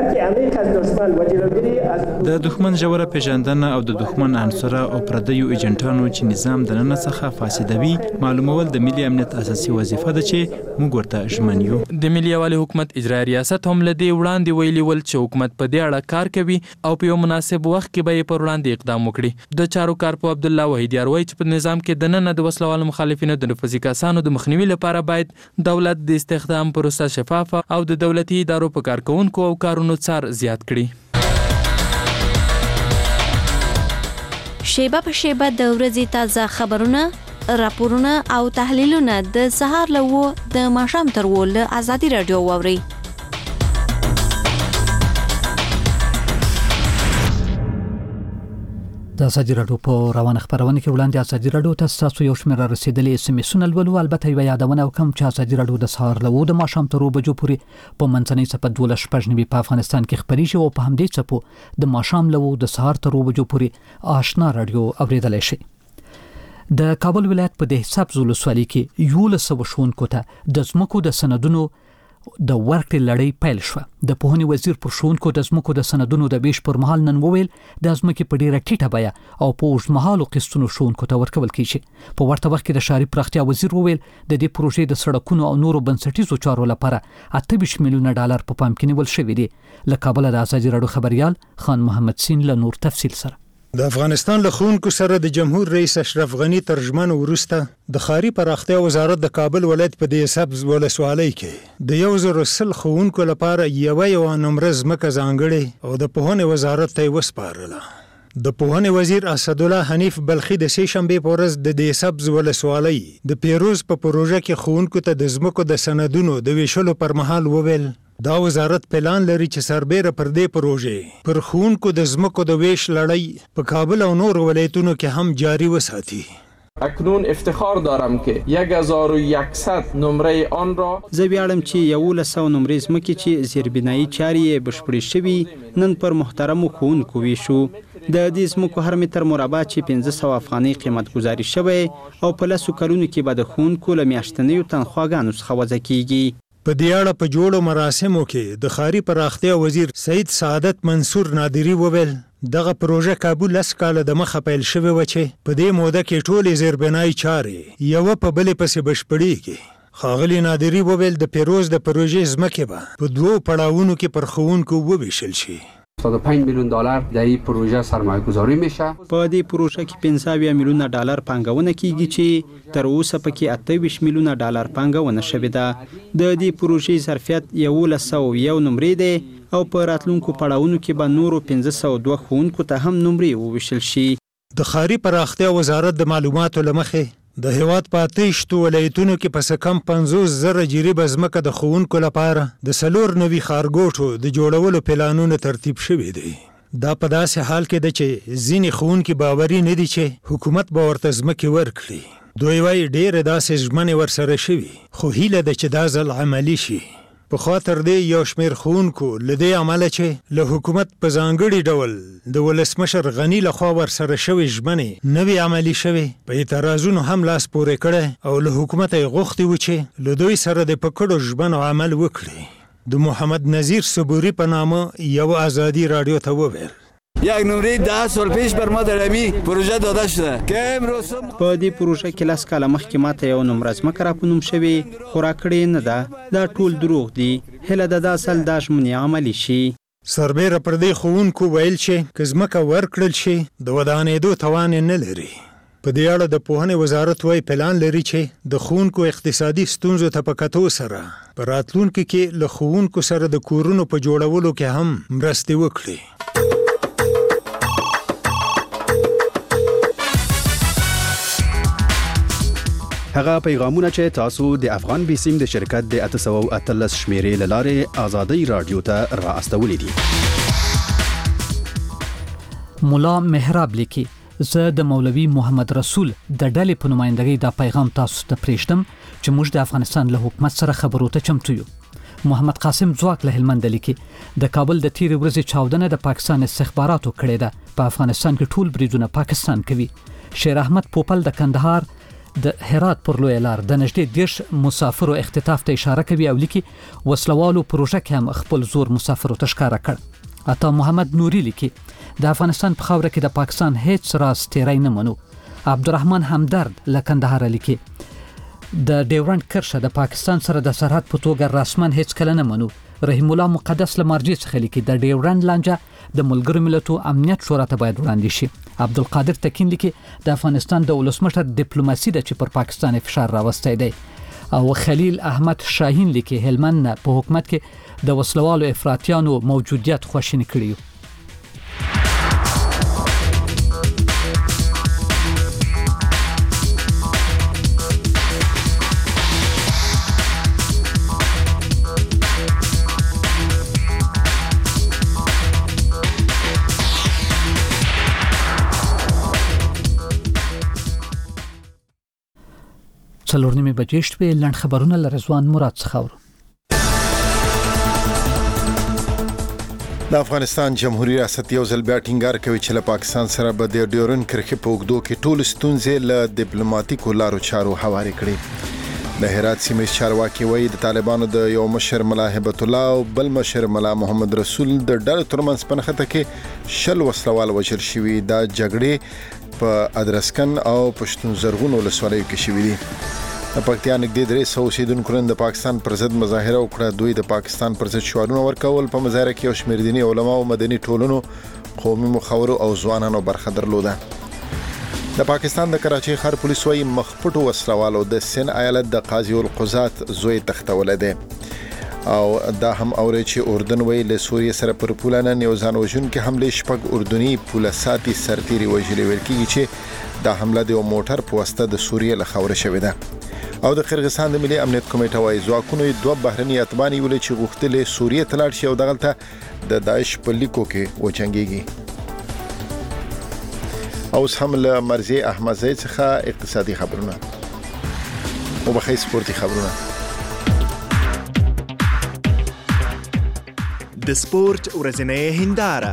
[SPEAKER 21] د دښمن ژوره پیژندنه او د دښمن عنصره او پردیو ایجنټانو چې نظام دننه څخه فاسدوي معلومول د ملي امنیت اساسي وظیفه ده چې موږ ورته ژمن یو.
[SPEAKER 19] د ملي یووالي حکومت اجرایي ریاست هم له دې وړاندې ویلي ول چې حکومت په دې اړه کار کوي او په یو مناسب وخت کې به یې پر وړاندې اقدام وکړي. د چارو کارپو عبدالله وحیدیار وایي چې په نظام کې دننه د وسلوالو مخالفینو د نفوذي کسانو د مخنیوي لپاره باید دولت د استخدام پروسه شفافه او د دولتي ادارو په کارکونکو او کارونو څار زیات کړي.
[SPEAKER 3] شیبه په شیبه د ورځې تازه خبرونه، راپورونه او تحلیلونه د سهار له و د ماښام تر و له ازادي رادیو واورئ.
[SPEAKER 1] د ازادي رادیو په روانه خبرونه کې وړاندې ازادي رادیو ته تاسو یو شمېر رسیدلې اس ام اسونه ولولو. البته یو یادونه وکم چې ازادي رادیو د سهار له و د ماښام تر و بجو پورې په منځنۍ صفه دولس شپږ نیمې په افغانستان کې خبري شي او په همدې صفو د ماښام له و د سهار تر و بجو پورې آشنا رادیو اوریدلای شي. د کابل ولایت په دهساب ولسوالۍ کې یو لسو شونکو ته د زمکو د سندونو د ورکړې لړۍ پیل شو. د پوهنې وزیر پر شونکو د زمکو د سندونو د بیش پر مهال نن وویل د زمکې په ډیره ټیټه بیه او په اوږدمهالو قسطونو شونکو ته ورکول کیږي. په ورته وخت کې د ښاري پراختیا وزیر وویل د دې پروژې د سړکونو او نورو بنسټیزو چارو لپاره اته ویشت میلیونه ډالر په پام کې نیول شوی دی. له کابل د ازادي رادیو خبريال خان محمد سین له نور تفصیل سره.
[SPEAKER 22] د افغانستان له ښوونکو سره د جمهور رئیس اشرف غنی ترجمان ورسته د ښاري پراختیا وزارت د کابل ولایت په دې سبز ولسوالۍ کې د یو زر سل ښوونکو لپاره یو یو نمبر ځمکه ځانګړې او د پوهنې وزارت ته وسپارله. د پوهنې وزیر اسدالله حنیف بلخي د سې شنبې په ورځ د دې سبز ولسوالۍ د پیروز په پروژه کې ښوونکو ته د ځمکو د سندونو د ویشلو پر مهال وویل دا وزارت پلان لري چې سربېره پر دې پروژې پر ښوونکو د ځمکو د ویش لړۍ په کابل او نور ولایتونو کې هم جاری وساتي.
[SPEAKER 23] اکنون افتخار دارم که یک هزار و یکصد نمره آن را
[SPEAKER 24] زه ویاړم چې یولس سوه نمرې ځمکې چې زیربنایي چارې یې بشپړې شوي نن پر محترمو ښوونکو ویشو. د دې ځمکو هر متر مربع چې پنځه سوه افغانۍ قیمت ګزاري شوی او په لسو کلونو کې به د ښوونکو له میاشتنیو تنخواګانو څخه وضع کیږي.
[SPEAKER 22] په دې اړه په جوړو مراسمو کې د ښاري پراختیا وزیر سید سعادت منصور نادری وویل دغه پروژه کابل لس کاله د مخه پیل شوې و چې په دې موده کې ټولې زیربنایي چارې یوه په بلې پسې بشپړېږي. ښاغلي نادری وویل د پیروز د پروژې ځمکې به په دوو پړاوونو کې پر ښوونکو وویشل شي.
[SPEAKER 25] هفتاد و پنج میلیون دلار در این پروژه سرمایه گذاری میشه.
[SPEAKER 24] په دې پروژه کې پنځه اویا میلیونه ډالر پانګونه کیږي چې تر اوسه پکې اته ویشت میلیونه ډالر پانګونه شوې ده. د دې پروژې ظرفیت یولس سوه یو نمرې دی او په راتلونکو پړاوونو کې به نورو پنځه سوه دوه ښوونکو ته هم نمرې وویشل شي.
[SPEAKER 22] د ښاري پراختیا وزارت د معلوماتو له مخې د هیواد په اته شتو ولایتونو کې په څه کم پنځوس زره جریبه ځمکه د ښوونکو لپاره د څلور نوي ښارګوټو د جوړولو پلانونه ترتیب شوي دي. دا په داسې حال کې ده چې ځینې ښوونکي باوري نه دي چې حکومت به ورته ځمکې ورکړي. دوی وایي ډېرې داسې ژمنې ورسره شوي خو هیله ده چې دا ځل عملي شي. په خاطر دې یو شمېر ښوونکو له دې امله چې له حکومت په ځانګړي ډول د ولسمشر غني لخوا ورسره شوې ژمنې نوې عملي شوې په اعتراضونو هم لاس پورې کړی او له حکومته یې غوښتي و چې له دوی سره د په کړو ژمنو عمل وکړي. د محمد نظیر صبوري په نامه یو ازادي رادیو ته وویل
[SPEAKER 26] یک نمره ده سال پیش بر ما در امی پروژه داده شده که امروز
[SPEAKER 24] په دې پروژه کې لس کاله مخکې ماته یو نمره ځمکه را په نوم شوې خو راکړې نه ده. دا ټول دروغ دي. هیله ده دا ځل دا ژمنې عملي شي.
[SPEAKER 22] سربېره پر دې ښوونکو ویل چې که ځمکه ورکړل شي د ودانېدو توان یې نه لري. په دې اړه د پوهنې وزارت وايي پلان لري چې د ښوونکو اقتصادي ستونزو ته په کتو سره په راتلونکي کې له ښوونکو سره د کورونو په جوړولو کې هم مرستې وکړي.
[SPEAKER 27] هغه پیغامونه چې تاسو د افغان بیسیم د شرکت د اته سوه او اتلس شمیرې له لارې ازادي رادیو ته را استولې دي.
[SPEAKER 1] مولا محراب لیکي زه د مولوي محمد رسول د ډلې په نمائندګۍ دا پیغام تاسو ته پرېږدم چې موږ د افغانستان له حکومت سره خبرو ته چمتو یو. محمد قاسم ځواک له هلمند لیکي د کابل د تیرې ورځې چاودنه د پاکستان استخباراتو کړې ده. په افغانستان کې ټول بریدونه پاکستان کوي. شیر احمد پوپل د کندهار د هرات پر لوی لار د نږدې دیرش مسافرو اختطاف ته اشاره کوي او لیکي وسلوالو پروژه کې هم خپل زور مسافرو ته ښکاره کړ. عطا محمد نوري لیکي د افغانستان په خاوره کې د پاکستان هیڅ راز تیری نه منو. عبدالرحمن همدرد له کندهار لیکي د ډیورنډ کرښه د پاکستان سره د سرحد په توګه رسمن هیڅ کله نه منو. رحیم الله مقدس لمرجي څخه لیکي د ډیورنډ لانجه د ملګرو ملتونو امنیت شورا ته باید وړاندې شي. عبدالقادر تکین لیکي د افغانستان د ولسمشر ډیپلوماسي د چې پر پاکستان فشار راوستی دی. او خلیل احمد شاهین لیکي هلمند په حکومت کې د وسلوالو افراطیانو موجودیت خوښ نه کړی. څلور نیمه بجې شپې لنډ خبرونه له رضوان مراد څخه اورو.
[SPEAKER 2] د افغانستان جمهوریت ریاست یو ځل بیا ټینګار کوي چې له پاکستان سره به د ډیورن کرښې په اوږدو کې ټول ستونزې له ډیپلوماټیکو لارو چارو هوارې کړي. د هرات سیمې چارواکي وایي د طالبانو د یو مشر ملا هبت الله او بل مشر ملا محمد رسول د ډلو ترمنځ په نښته کې شل وسلوال وژل شوي. دا جګړې په ادرسکن او پښتون زرغون ولسوالیو کې شوي دي. د پکتیا نږدې درې سوه اوسېدونکو نن د پاکستان پر ضد مظاهره وکړه. دوی د پاکستان پر ضد شعارونه ورکول. په مظاهره کې یو شمېر دیني علما او مدني ټولنو، قومي مخورو او ځوانانو برخه درلوده. د پاکستان د کراچۍ ښار پولیس وايي مخپټو وسلوالو د سن ایالت د قاضي القضات زوی تختولی دی. او دا هم اوري چې اردن وی له سوریې سره پر پوله نن یو ځان وژونکي حملې شپږ اردني پوله ساتي سرتیري وژلي. ویل کېږي چې دا حمله د یو موټر په واسطه د سوریې له خاورې شوې ده. او د قرغیزستان د ملي امنیت کمیټه وايي ځواکونو دوه بهرني اتبان یې ولې چې غوښتلې سوریې ته لاړ شي او دغلته د داعش په لیکو کې وجنګېږي. اوس هم له مرزي احمدزی څخه اقتصادي خبرونه او بخیر سپورتي خبرونه.
[SPEAKER 4] د سپورت ورځنۍ هنداره.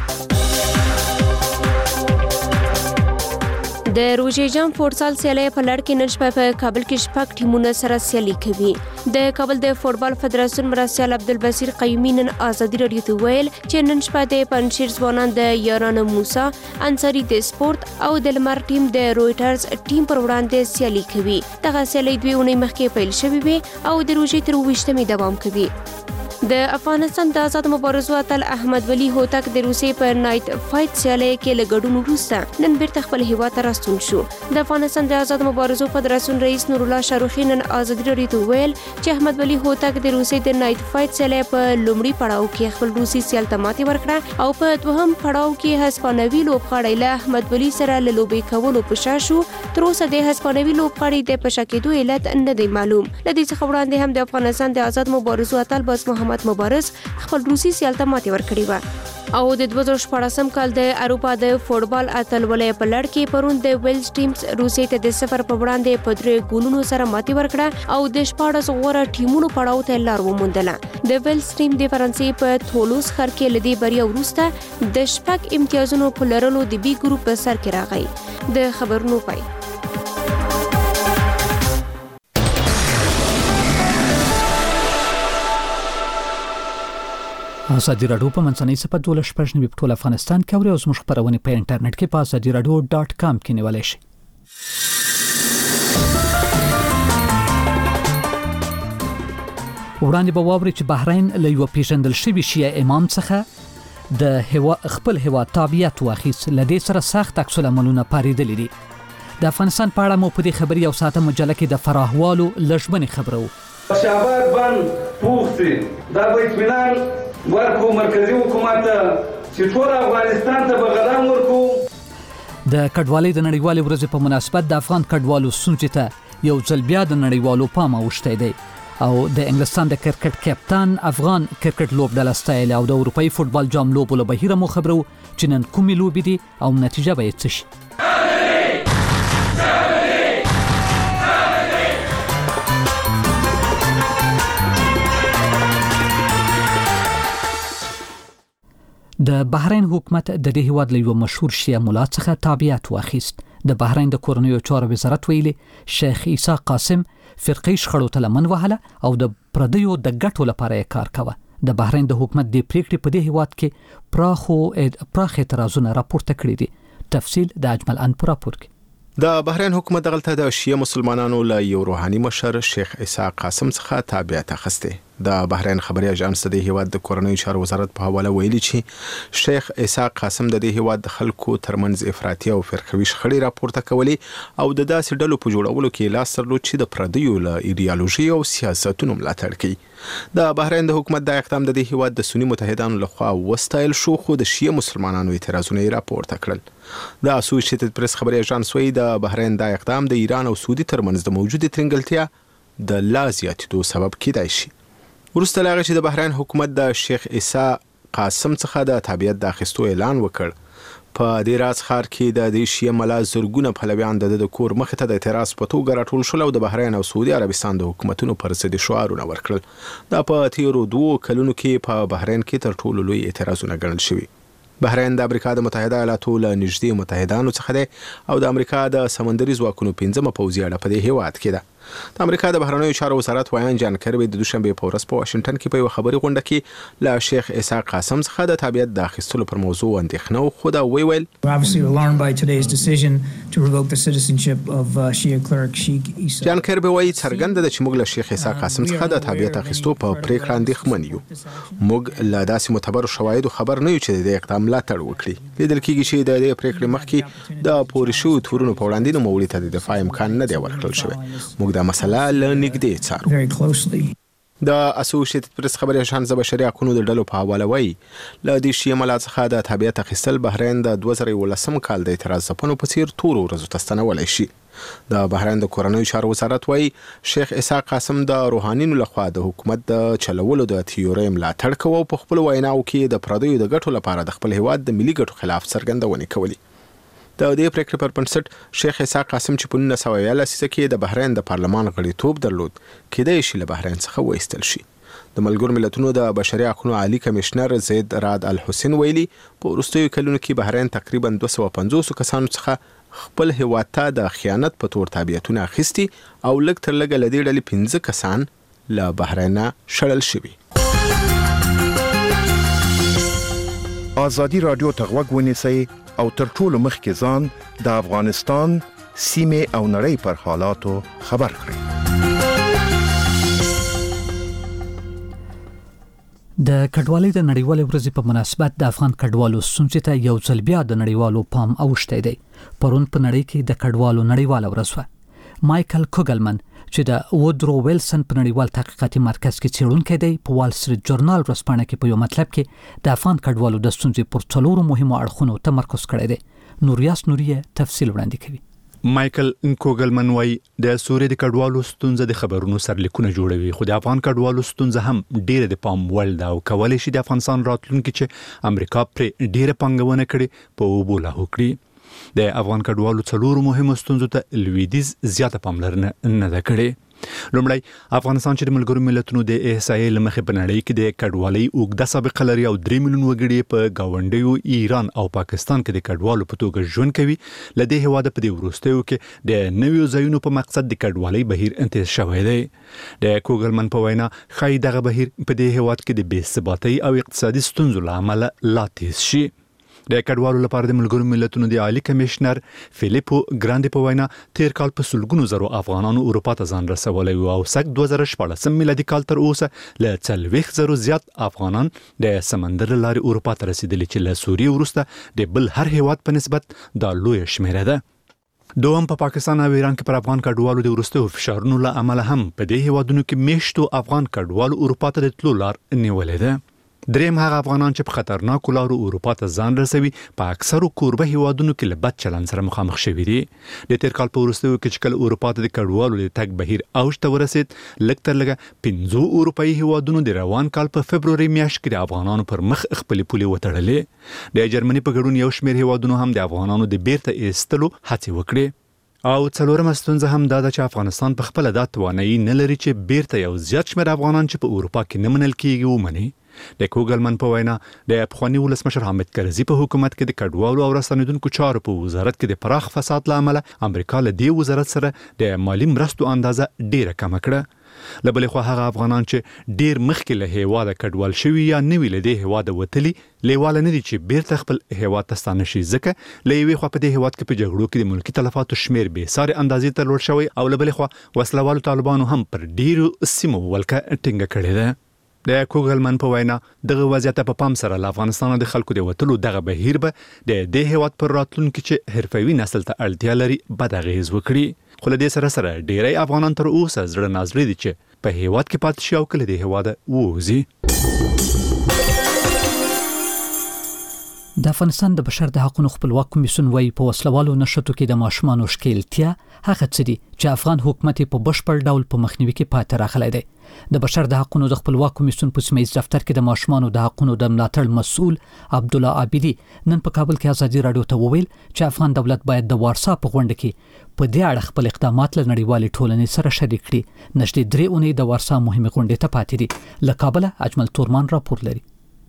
[SPEAKER 6] د روژې جام فوټسال سیالۍ په لړ کې نن شپه په کابل کې شپږ ټیمونه سره سیالي کوي. د کابل د فوټبال فدراسیون مرستیال عبدالبصیر قیومي نن ازادي راډیو ته ویل چې نن شپه د پنځیر ځوانان د یارانه موسی انصاری د سپورت او د لمر ټیم د رویټرز ټیم پر وړاندې سیالي کوي. دغه سیالۍ دوی اونۍ مخکې پیل شوې وي او د روژې تر اوویشتمې دوام کوي. د افغانستان د آزاد مبارزو اتل احمد ولی هوتک د روسیې په نایټ فایټ سیالۍ کې له ګډون وروسته نن بیرته خپل هیواد ته راستون شو. د افغانستان د آزاد مبارزو فدراسیون رئیس نور الله شاروخی نن ازادي راډیو ته ویل چې احمد ولی هوتک د روسیې د نایټ فایټ سیالۍ په لومړي پړاو کې خپل روسي سیال ته ماتې ورکړه او په دوهم پړاو کې هسپانوي لوبغاړی له احمد ولی سره له لوبې کولو په شا شو. تر اوسه د هسپانوي لوبغاړي د په شا کېدو علت نه دی معلوم. له دې څخه وړاندې هم د افغانستان د آزاد مبارزو اتل باز محمد مبارز خپل روسي سیال ته ماتې ورکړې وه او د دوه زره شپاړسم کال د اروپا د فوټبال اتلولۍ په لړ کې پرون د ویلز ټیمز روسیې ته د صفر په وړاندې په درې ګولونو سره ماتې ورکړه او د شپاړس غوره ټیمونو پړاو ته لار وموندله. د ویلز ټیم د فرانسې په تولوز ښار کې له دې بریا وروسته د شپږ امتیازونو په لرلو د بي ګروپ په سر کې راغی. د خبرونو پای.
[SPEAKER 1] ازادي راډیو په منځنۍ صفحه دولس شپږ نوي په ټول افغانستان کې اوري او زموږ خبرونه په انټرنیټ کې په ازادي راډیو ډاټ کام کې نیولای شئ. وړاندې به واوري چې بحرین له یو پیژندل شوي شیعه امام څخه د هوا خپل هوا تابعیت واخیست. له دې سره سخت عکس العملونه پارېدلي دي. د افغانستان په اړه مو په دې خبري او ساعته مجله کې د فراهوالو لږمنې خبرو.
[SPEAKER 7] شعبان بند پوښتي دا به اطمینان ورکو مرکزی حکومت چې ټول افغانستان ته بغدام ورکو.
[SPEAKER 1] د کډوالۍ د نړیوالې ورځې په مناسبت د افغان کډوالو ستونزې ته یو ځل بیا د نړیوالو پام اوښتی دی او د انګلستان د کرکټ کپتان افغان کرکټ لوبډله ستایلې او د اروپایي فوټبال جام لوبو له بهیره مو خبرو چې نن کومې لوبې دي او نتیجه به یې څه شي. د بحرین حکومت د دې هیواد له یو مشهور شیعه مولا څخه تابعیت واخیست. د بحرین د کورنیو چارو وزارت ویلي شیخ عیسی قاسم فرقې شخړو ته لمن وهله او د پردیو د ګټو لپاره یې کار کوه. د بحرین د حکومت د پریکړې په دې هیواد کې پراخو پراخ اعتراضونه راپورته کړي دي. تفصیل د اجمل ان پر راپور کې.
[SPEAKER 27] د بحرین حکومت دغلته د شیعه مسلمانانو له یو روحاني مشر شیخ عیسی قاسم څخه تابعیت اخیسته. د بحرین خبري اژانس د هیواد د کورنیو چارو وزارت په حواله ویلي چې شیخ عیسی قاسم د دې هیواد د خلکو ترمنځ افراطي او فرقوي شخړې راپورته کولې او د داسې ډلو په جوړولو کې لاس درلود چې د پردیو له ایډیالوژي او سیاستونو ملاتړ کوي. د بحرین د حکومت د اقدام د دې هیواد د سنی متحدانو لخوا وستایل شو خو د شیعه مسلمانانو اعتراضونه یې راپورته کړل. د اسوسییټډ پریس خبري اژانس وایي د بحرین د اقدام د ایران او سعودي ترمنځ د موجودې ترنګلتیا د لا زیاتېدو سبب کېدای شي. وروسته له هغه چې د بحرین حکومت د شیخ عیسی قاسم څخه د تابعیت د اخیستو اعلان وکړ په دې راز ښار کې د دې شیعه ملا زرګونه پلویان د د کور مخې ته د اعتراض په توګه راټول شول او د بحرین او سعودي عربستان د حکومتونو پر ضد شعارونه ورکړل دا په تیرو دوو کلونو کې په بحرین کې تر ټولو لوی اعتراضونه ګڼل شوي بحرین د امریکا د متحده ایالاتو له نږدې متحدانو څخه دی او د امریکا د سمندري ځواکونو پنځمه پوځي اډه په دې هیواد کې ده د امریکا د بهرنیو چارو وزارت وایان جان کربي د دوشنبه په ورځ په واشنگټن کې په یو خبري غونډه کې له شیخ اسحاق قاسم څخه د تابعیت د اخیستلو پر موضوع اندېښنه خو دا ویل جان کربي وایي څرګنده ده چې موږ له شیخ اسحاق قاسم څخه د تابعیت اخیستو په پریکړه اندېښمن یو موږ له داسې معتبر شواهدو خبر نه یو چې د اقدام ملاتړ وکړي لیدل کېږي چې د دې پریکړې مخکې د پورې شویو تورونو په وړاندې نوموړي ته د دفاع امکان نه دی ورکړل شوی موږ دا مسله له نږدې څارو د اسوسییټډ پریس خبري اژانس د بشري حقوقو د ډلو په حواله وایي له دې شیعه ملا څخه د تابعیت اخیستل بحرین د دوه زره یولسم کال د اعتراض ځپنو په څیر تورو ورځو ته ستنولی شي د بحرین د کورنیو چارو وزارت وایي شیخ اسحاق قاسم د روحانینو لخوا د حکومت د چلولو د تیورۍ ملاتړ کوي او په خپل ویناو کې د پردیو د ګټو لپاره د خپل هیواد د ملي ګټو خلاف څرګندونې کولې د دې پریکړې پر بنسټ شیخ اسحاق قاسم چې په نولس سوه یالیس کې د بحرین د پارلمان غړیتوب درلود کېدای شي له بحرین څخه وایستل شي د ملګرو ملتونو د بشري حقوقو عالی کمشنر زید راد الحسین ویلي په وروستیو کلونو کې بحرین تقریبا دوه سوه پنځوس کسانو څخه خپل هیواد ته د خیانت په تور تابعیتونه اخیستي او لږ تر لږه له دې ډلې پنځه کسان له بحرین شړل شوي
[SPEAKER 5] آزادي رادیو ته غوږ ونیسئ او تر ټولو مخکې ځان د افغانستان سیمې او نړۍ پر حالاتو خبر کړئ
[SPEAKER 1] د کډوالۍ د نړیوالې ورځې په مناسبت د افغان کډوالو ستونزې ته یو ځل بیا د نړیوالو پام اوښتی دی پرون په نړۍ کې د کډوالو نړیواله ورځ وه مایکل کوګلمن چې د وودرو ویلسن په نړیوال تحقیقاتي مرکز کې څېړونکی دی په وال سټریټ جورنال ورځپاڼه کې په یو مطلب کې د افغان کډوالو د ستونزې پر څلورو مهمو اړخونو تمرکز کړی دی نوریاس نوریه تفصیل وړاندې کوي
[SPEAKER 8] مایکل کوګلمن وايي د سوریې د کډوالو ستونزه د خبرونو سرلیکونه جوړوي خو د افغان کډوالو ستونزه هم ډیره د پام وړ ده او کولای شي د افغانستان راتلونکي چې امریکا پر ډیره پنګونه کړي په وبو لا هکړي د افغان کډوالو څلورو مهمو ستونزو ته لویدیز زیاته پاملرنه نه ده کړې لومړی افغانستان چې د ملګرو ملتونو د احصایې لمخې په نړۍ کې د کډوالۍ اوږده سابقه لري او درې میلیون وګړي په گاونډیو ایران او پاکستان کې د کډوالو په توګه ژوند کوي ل دې هواده په دې وروستیو کې د نویو ځایونو په مقصد د کډوالۍ بهیر انتهاء شوی دی د کوګلمن په وینا خای دغه بهیر په دې هواد کې د بې ثباتۍ او اقتصادي ستونزو لامل لا تیز شي د کډوالو لپاره د ملګرو ملتونو د عالی کمشنر فلیپو ګراندي په وینا تیر کال په سلګونو زرو افغانانو اروپا ته ځان رسولی او سک دوه زره شپاړسم میلادي کال تر اوسه له څلوېښت زرو زیات افغانان د سمندر لارې اروپا ته رسیدلي چې له سوریې وروسته د بل هر هیواد په نسبت دا لویه شمیره ده دوم په پاکستان او ایران کې پر افغان کډوالو د وروستیو فشارونو له امله هم په دې هیوادونو کې میشتو افغان کډوالو اروپا ته د تلو لار نیولې ده دریم هغه افغانان چې په خطرناکو لارو اروپا ته ځان رسوي په اکثرو کوربه هیوادونو کې له بد چلند سره مخامخ شوي دي د تیر کال په وروستیو کې چې کله اروپا ته د کډوالو د تګ بهیر اوج ته ورسید لږ تر لږه پنځو اروپایي هیوادونو د روان کال په فبروري میاشت کې د افغانانو پر مخ خپلې پولې وتړلې د جرمني په ګډون یو شمېر هیوادونو هم د افغانانو د بیرته ایستلو هڅې وکړې او څلورمه ستونزه هم دا ده چې افغانستان په خپله دا توانایي نه لري چې بیرته یو زیات شمېر افغانان چې په اروپا کې نه منل کېږي ومني د کوګلمن په وینا د پخواني ولسمشر حامد کرزي په حکومت کې د کډوالو او راستنیدونکو چارو په وزارت کې د پراخ فساد له امله امریکا له دې وزارت سره د مالی مرستو اندازه ډیره کمه کړه له بلې خوا هغه افغانان چې ډیر مخکې له هیواده کډوال شوي یا نوي له دې هیواده وتلي لیواله نه دي چې بیرته خپل هیواد ته ستانه شي ځکه له یوې خوا په دې هیواد کې په جګړو کې د ملکي تلفاتو شمیر بې ساري اندازې ته لوړ شوی او له بلې خوا وسلوالو طالبانو هم پر ډیرو سیمو ولکه ټینګه کړې ده د کوګلمن په وینا دغه وضعیت په پام سره له افغانستان د خلکو د وټلو دغه بهیر به د دې هیواد پر راتلونکي چې حرفوي نسل ته اړتیا لري بد اغیز وکړي خو له دې سره سره ډیری افغانان تر اوسه زړه نازړي دي چې په هیواد کې پاتې شي او کله د هیواد ووځي
[SPEAKER 1] د افغانستان د بشر د حقوقو خپلواک کمیسیون وايي په وسلوالو نشټو کې د ماشومانو ښکیلتیا هغه څه دي چې افغان حکومت په بشپړ ډول په مخنیوي کې پاتې راغلی دی. د بشر د حقوقو د خپلواک کمیسیون په سیمه ییز دفتر کې د ماشومانو د حقوقو د ملاتړ مسؤل عبدالله عابدي نن په کابل کې ازادي رادیو ته وویل چې افغان دولت باید د وارسا په غونډه کې په دې اړه خپل اقدامات له نړیوالې ټولنې سره شریک کړي. نږدې درې اونۍ د وارسا مهمه غونډې ته پاتې دي. له کابل اجمل تورمان راپور لري.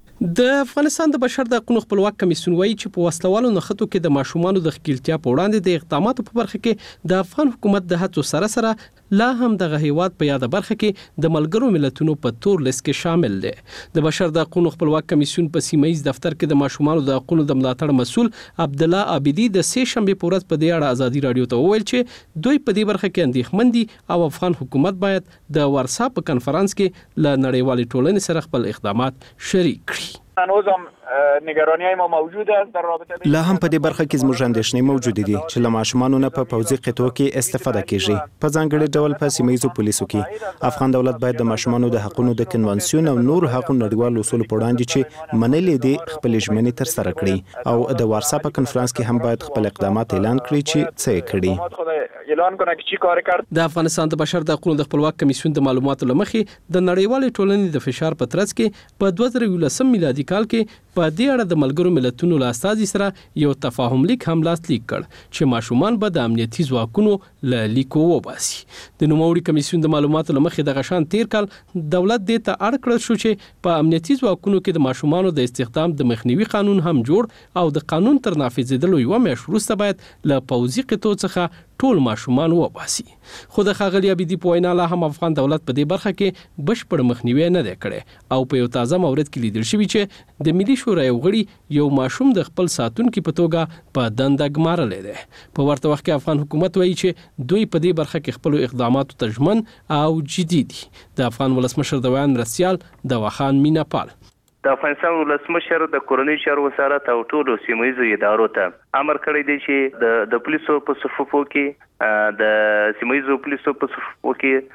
[SPEAKER 9] د افغانستان د بشر د حقوقو خپلواک کمیسیون وايي چې په وسلوالو نښتو کې د ماشومانو د ښکیلتیا په وړاندې د اقداماتو په برخه کې د افغان حکومت د هڅو سره سره لا هم د هیواد په یاده برخه کې د ملګرو ملتونو په تور لیست کې شامل دي. د بشر د حقوقو خپلواک کمیسیون په سیمه ییز دفتر کې د ماشومانو د حقوقو د ملاتړ مسؤل عبدالله عابدي د سه شنبه په ورځ په دې اړه ازادي رادیو ته وویل چې دوی په دې برخه کې اندېښمن دي او افغان حکومت باید د ورسا په کنفرانس کې له نړیوالې ټولنې سره خپل اقدامات شریک کړي.
[SPEAKER 17] هنوزم نگرانی ما موجود است در رابطه
[SPEAKER 11] لا هم په دې برخه کې زموږ اندېښنې موجود دي چې له ماشومانو نه په پوځي قطعو کې استفاده کیږي. په ځانګړي ډول په سیمه ییزو پولیسو کې افغان دولت باید د ماشومانو د حقوقو د کنوانسیون او نور حقوقو نړیوال اصول په وړاندې چې منلې دي خپل ژمنې تر سره کړي او د وارسا په کنفرانس کې هم باید خپل اقدامات اعلان کړي چې څه یې کړي.
[SPEAKER 17] اعلان کنه چې چی کار کړ.
[SPEAKER 9] د افغانستان د بشر د حقوقو د خپلواک کمیسیون د معلوماتو لمخې د نړیوالې ټولنې د فشار په ترڅ کې په دوه زره یولسم میلادي کال کې په دې اړه د ملګرو ملتونو له استازي سره یو تفاهم لیک هم لاسلیک کړ چې ماشومان به د امنیتي ځواکونو له لیکو وباسي. د نوموړي کمیسیون د معلوماتو لمخې د غشان تیر کال دولت دې ته اړ کړل شو چې په امنیتي ځواکونو کې د ماشومانو د استخدام د مخنیوي قانون هم جوړ او د قانون تر نافذېدلو یو میاشت وروسته باید له پوځي قطعو څخه ټول ماشومان وباسي. خو د ښاغلي عابدي په وینا لا هم افغان دولت په دې برخه کې بشپړ مخنیوي نه دی کړی او په یو تازه مورد کې لیدل شوی چې د ملي شورا یو غړي یو ماشوم د خپل ساتونکو په توګه په دنده ګمارلې ده. په ورته وخت کې افغان حکومت وایي چې دوی په دې برخه کې خپل اقداماتو ته ژمن او جدي دي. د افغان ولسمشر د ویان مرستیال دواخان میناپال
[SPEAKER 12] د افغانستان ولسمشر د کورنۍ چارو وزارت او ټولو سیمه ییزو ادارو ته امر کړی دی چې د د پولیسو په صفوفو کې د سیمه ییزو پولیسو په صفوفو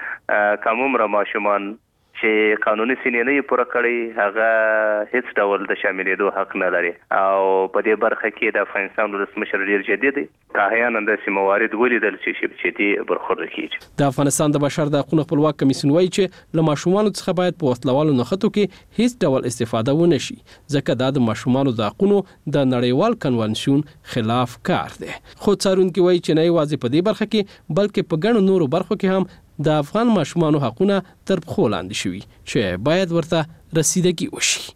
[SPEAKER 12] کې کوم ماشومان چې قانوني سینې نه پوره کړی هغه هیڅ ډول د شاملېدو حق نه لري او په دې برخه کې د افغانستان ولسمشر ډیر جدي دی. کاهیان د سیموارد ولیدل چې چې دې برخورد کیږي.
[SPEAKER 9] د افغانستان د بشر د حقوقو خپلواک کمیسیون وایي چې له ماشومانو څخه باید په وسلوالو نښتو کې هیڅ ډول استفاده ونه شي ځکه دا د ماشومانو د حقوقو د نړیوال کنوانسیون خلاف کار دی. خو څارونکي وایي چې نه یوازې په دې برخه کې بلکې په ګڼو نورو برخو کې هم د افغان ماشومانو حقونه تر پښو لاندې شوي چې باید ورته رسیدګي وشي.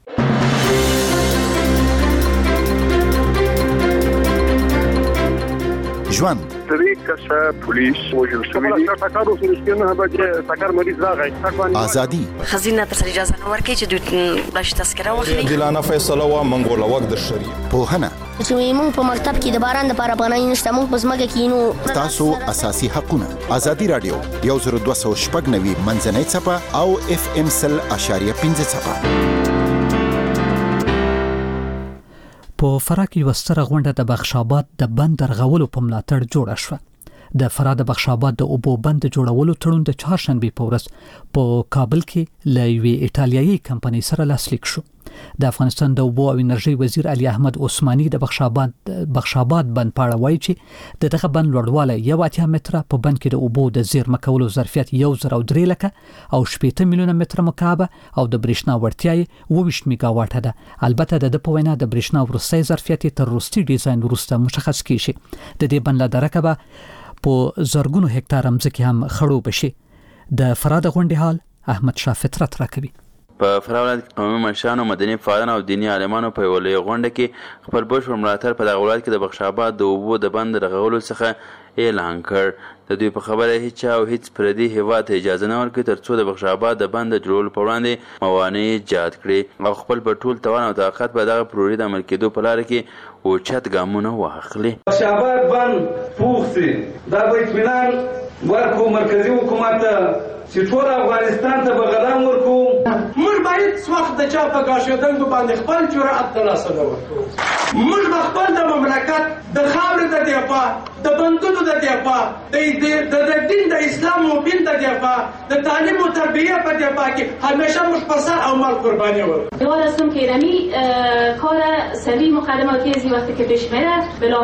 [SPEAKER 2] ژوند
[SPEAKER 13] درې کسه پولیس وژل شوي دي. ټاکارو سره نه به ټاکار مریض راغی.
[SPEAKER 2] ازادي
[SPEAKER 14] خزینه تر اجازه نه ورکړي چې دوی بلش تذکره واخلي.
[SPEAKER 13] دلانه فیصله وا منګول وخت د شری
[SPEAKER 2] پوهنه
[SPEAKER 15] چې موږ په مکتب کې د باران د لپاره بنای نشته موږ په ځمکه کې نو
[SPEAKER 2] تاسو اساسي حقوقونه. ازادي رادیو یو زر دوه سوه شپږ نوي منځنۍ صفه او اف ام سل اشاریه پنځه صفه.
[SPEAKER 1] په فراه کې یوه ستره غونډه د بخشاباد د بند رغولو په ملاتړ جوړه شوه. د فراه د بخشاباد د اوبو بند جوړولو تړون د چهارشنبې په ورځ په کابل کې له یوې ایټالیایي کمپنۍ سره لاسلیک شو. د افغانستان د اوبو او انرژي وزیر علي احمد عثماني د بخشاباد بخشاباد بند په اړه وایي چې د دغه بند لوړوالی یو اتیا متره، په بند کې د اوبو د زیرمه کولو ظرفیت یو زر او درې لکه او شپېته میلیونه متره مکعب او د برېښنا وړتیا یې اوه ویشت میګا واټه ده. البته د ده په وینا د برېښنا وروستی ظرفیت یې تر وروستي ډیزاین وروسته مشخص کیږي. د دې بند له درکه به په زرګونو هکتاره مځکې هم خړوبه شي. د فراه د غونډې حال احمد شاه فطرت راکوي.
[SPEAKER 16] په فراه ولایت کې قومي مشرانو، مدني فعالانو او دیني عالمانو په یوه لویه غونډه کې خپل بشپړ ملاتړ په دغه ولایت کې د بخشاباد د اوبو د بند رغولو څخه اعلان کړ. د دوی په خبره هیڅ چا او هیڅ پردي هیواد ته اجازه نه ورکوي تر څو د بخشاباد د بند د جوړولو په وړاندې موانع ایجاد کړي او خپل په ټول توان او طاقت په دغه پروژې د عمل کېدو په لاره کې اوچت ګامونه واخلي.
[SPEAKER 7] بخشاباد بند پوخ سي دا به اطمینان ورکو مرکزي حکومت چې ټول افغانستان ته به قدم ورکو.
[SPEAKER 3] موږ باید څه وخت د چا په ګاشېدنګو باندې خپل جرأت ته لاسه نه ورکړو. موږ به خپل د مملکت د خاورې د دفاع، د بندونو د دفاع، د دین د اسلام مبین د دفاع، د تعلیم و تربیه په دفاع کې همیشه موږ په سر او مال قربانی ورکړو.
[SPEAKER 10] یاد هستم که ایرانی کار سریع مقدماتی از این وقتی که پیش میره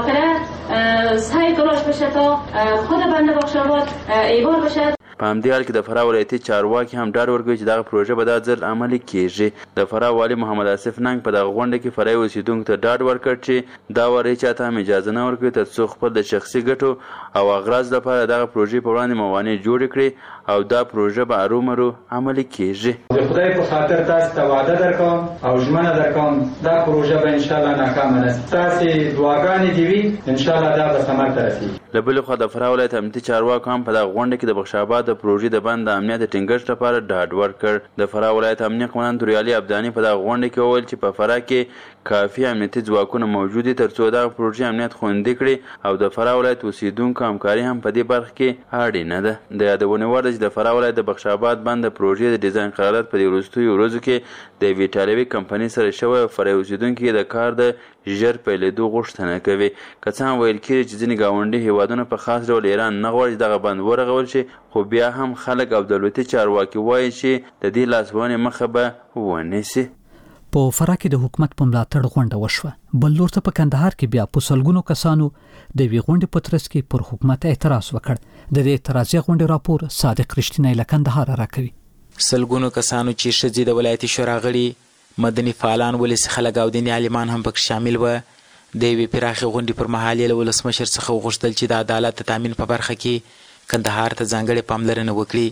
[SPEAKER 10] بالاخره سعی تلاش بشه تا خود بنده بخشاوات ایوار بشه.
[SPEAKER 16] په همدې حال کې د فراه ولایتي چارواکي هم ډاډ ورکوي چې دغه پروژه به دا ځل عملي کیږي. د فراه والي محمد آصف ننګ په دغه غونډه کې فرایي اوسیدونکو ته ډاډ ورکړ چې دا وار هېچاته هم اجازه نه ورکوي تر څو خپل د شخصي ګټو او اغراض لپاره دغه پروژې په وړاندې موانع جوړې کړي او دا پروژه به ارومرو عملي کیږي.
[SPEAKER 18] د خدای په خاطر تاسو ته وعده درکوم او ژمنه درکوم دا پروژه به ان شاء الله ناکامه نه شي. تاسو دعاګانې دي وي ان شاء الله دا به ثمر ته رسیږي.
[SPEAKER 16] له بلې خوا د فراه ولایت امنیتي چارواکو هم په دغه غونډه کې د بخش اباد د پروژې د بند د امنیت ټینګښت لپاره ډاډ ورکړ. د فراه ولایت امنیه قوماندان توریالي ابداني په دغه غونډه کې وویل چې په فراه کې کافي امنیتي ځواکونه موجود دي تر څو دغه پروژې امنیت خوندي کړي او د فراه ولایت اوسیدونکو همکاري هم په دې برخه کې اړینه ده. د یادونې وړ ده چې د فراه ولایت د بخش اباد بند د پروژې د ډیزاین قرارداد په دې وروستیو ورځو کې د یوې ایټالوي کمپنۍ سره شوی او فراه اوسیدونکي د کار د ژر پیلېدو غوښتنه کوي. که څه هم ویل کېږي چې ځینې ګاونډي هیوادونه په خاص ډول ایران نه غواړي چې دغه بند ورغول شي، خو بیا هم خلک او دولتي چارواکي وایي چې د دې لاسوهنې مخه به ونیسي.
[SPEAKER 1] په فراه کې د حکومت په ملاتړ غونډه وشوه. بل لور ته په کندهار کې بیا په سلګونو کسانو د وی غونډې په ترڅ کې پر حکومت اعتراض وکړ. د دې اعتراضي غونډې راپور صادق رښتینی له کندهار راکوي.
[SPEAKER 19] سلګونو کسانو چې ښځې د ولایتي شورا غړي، مدني فعالان، ولسي خلک او دیني عالمان هم پکې شامل وو. د یوې پراخې غونډې پر مهال یې له ولسمشر څخه وغوښتل چې د عدالت د تامین په برخه کې کندهار ته ځانګړې پاملرنه وکړي.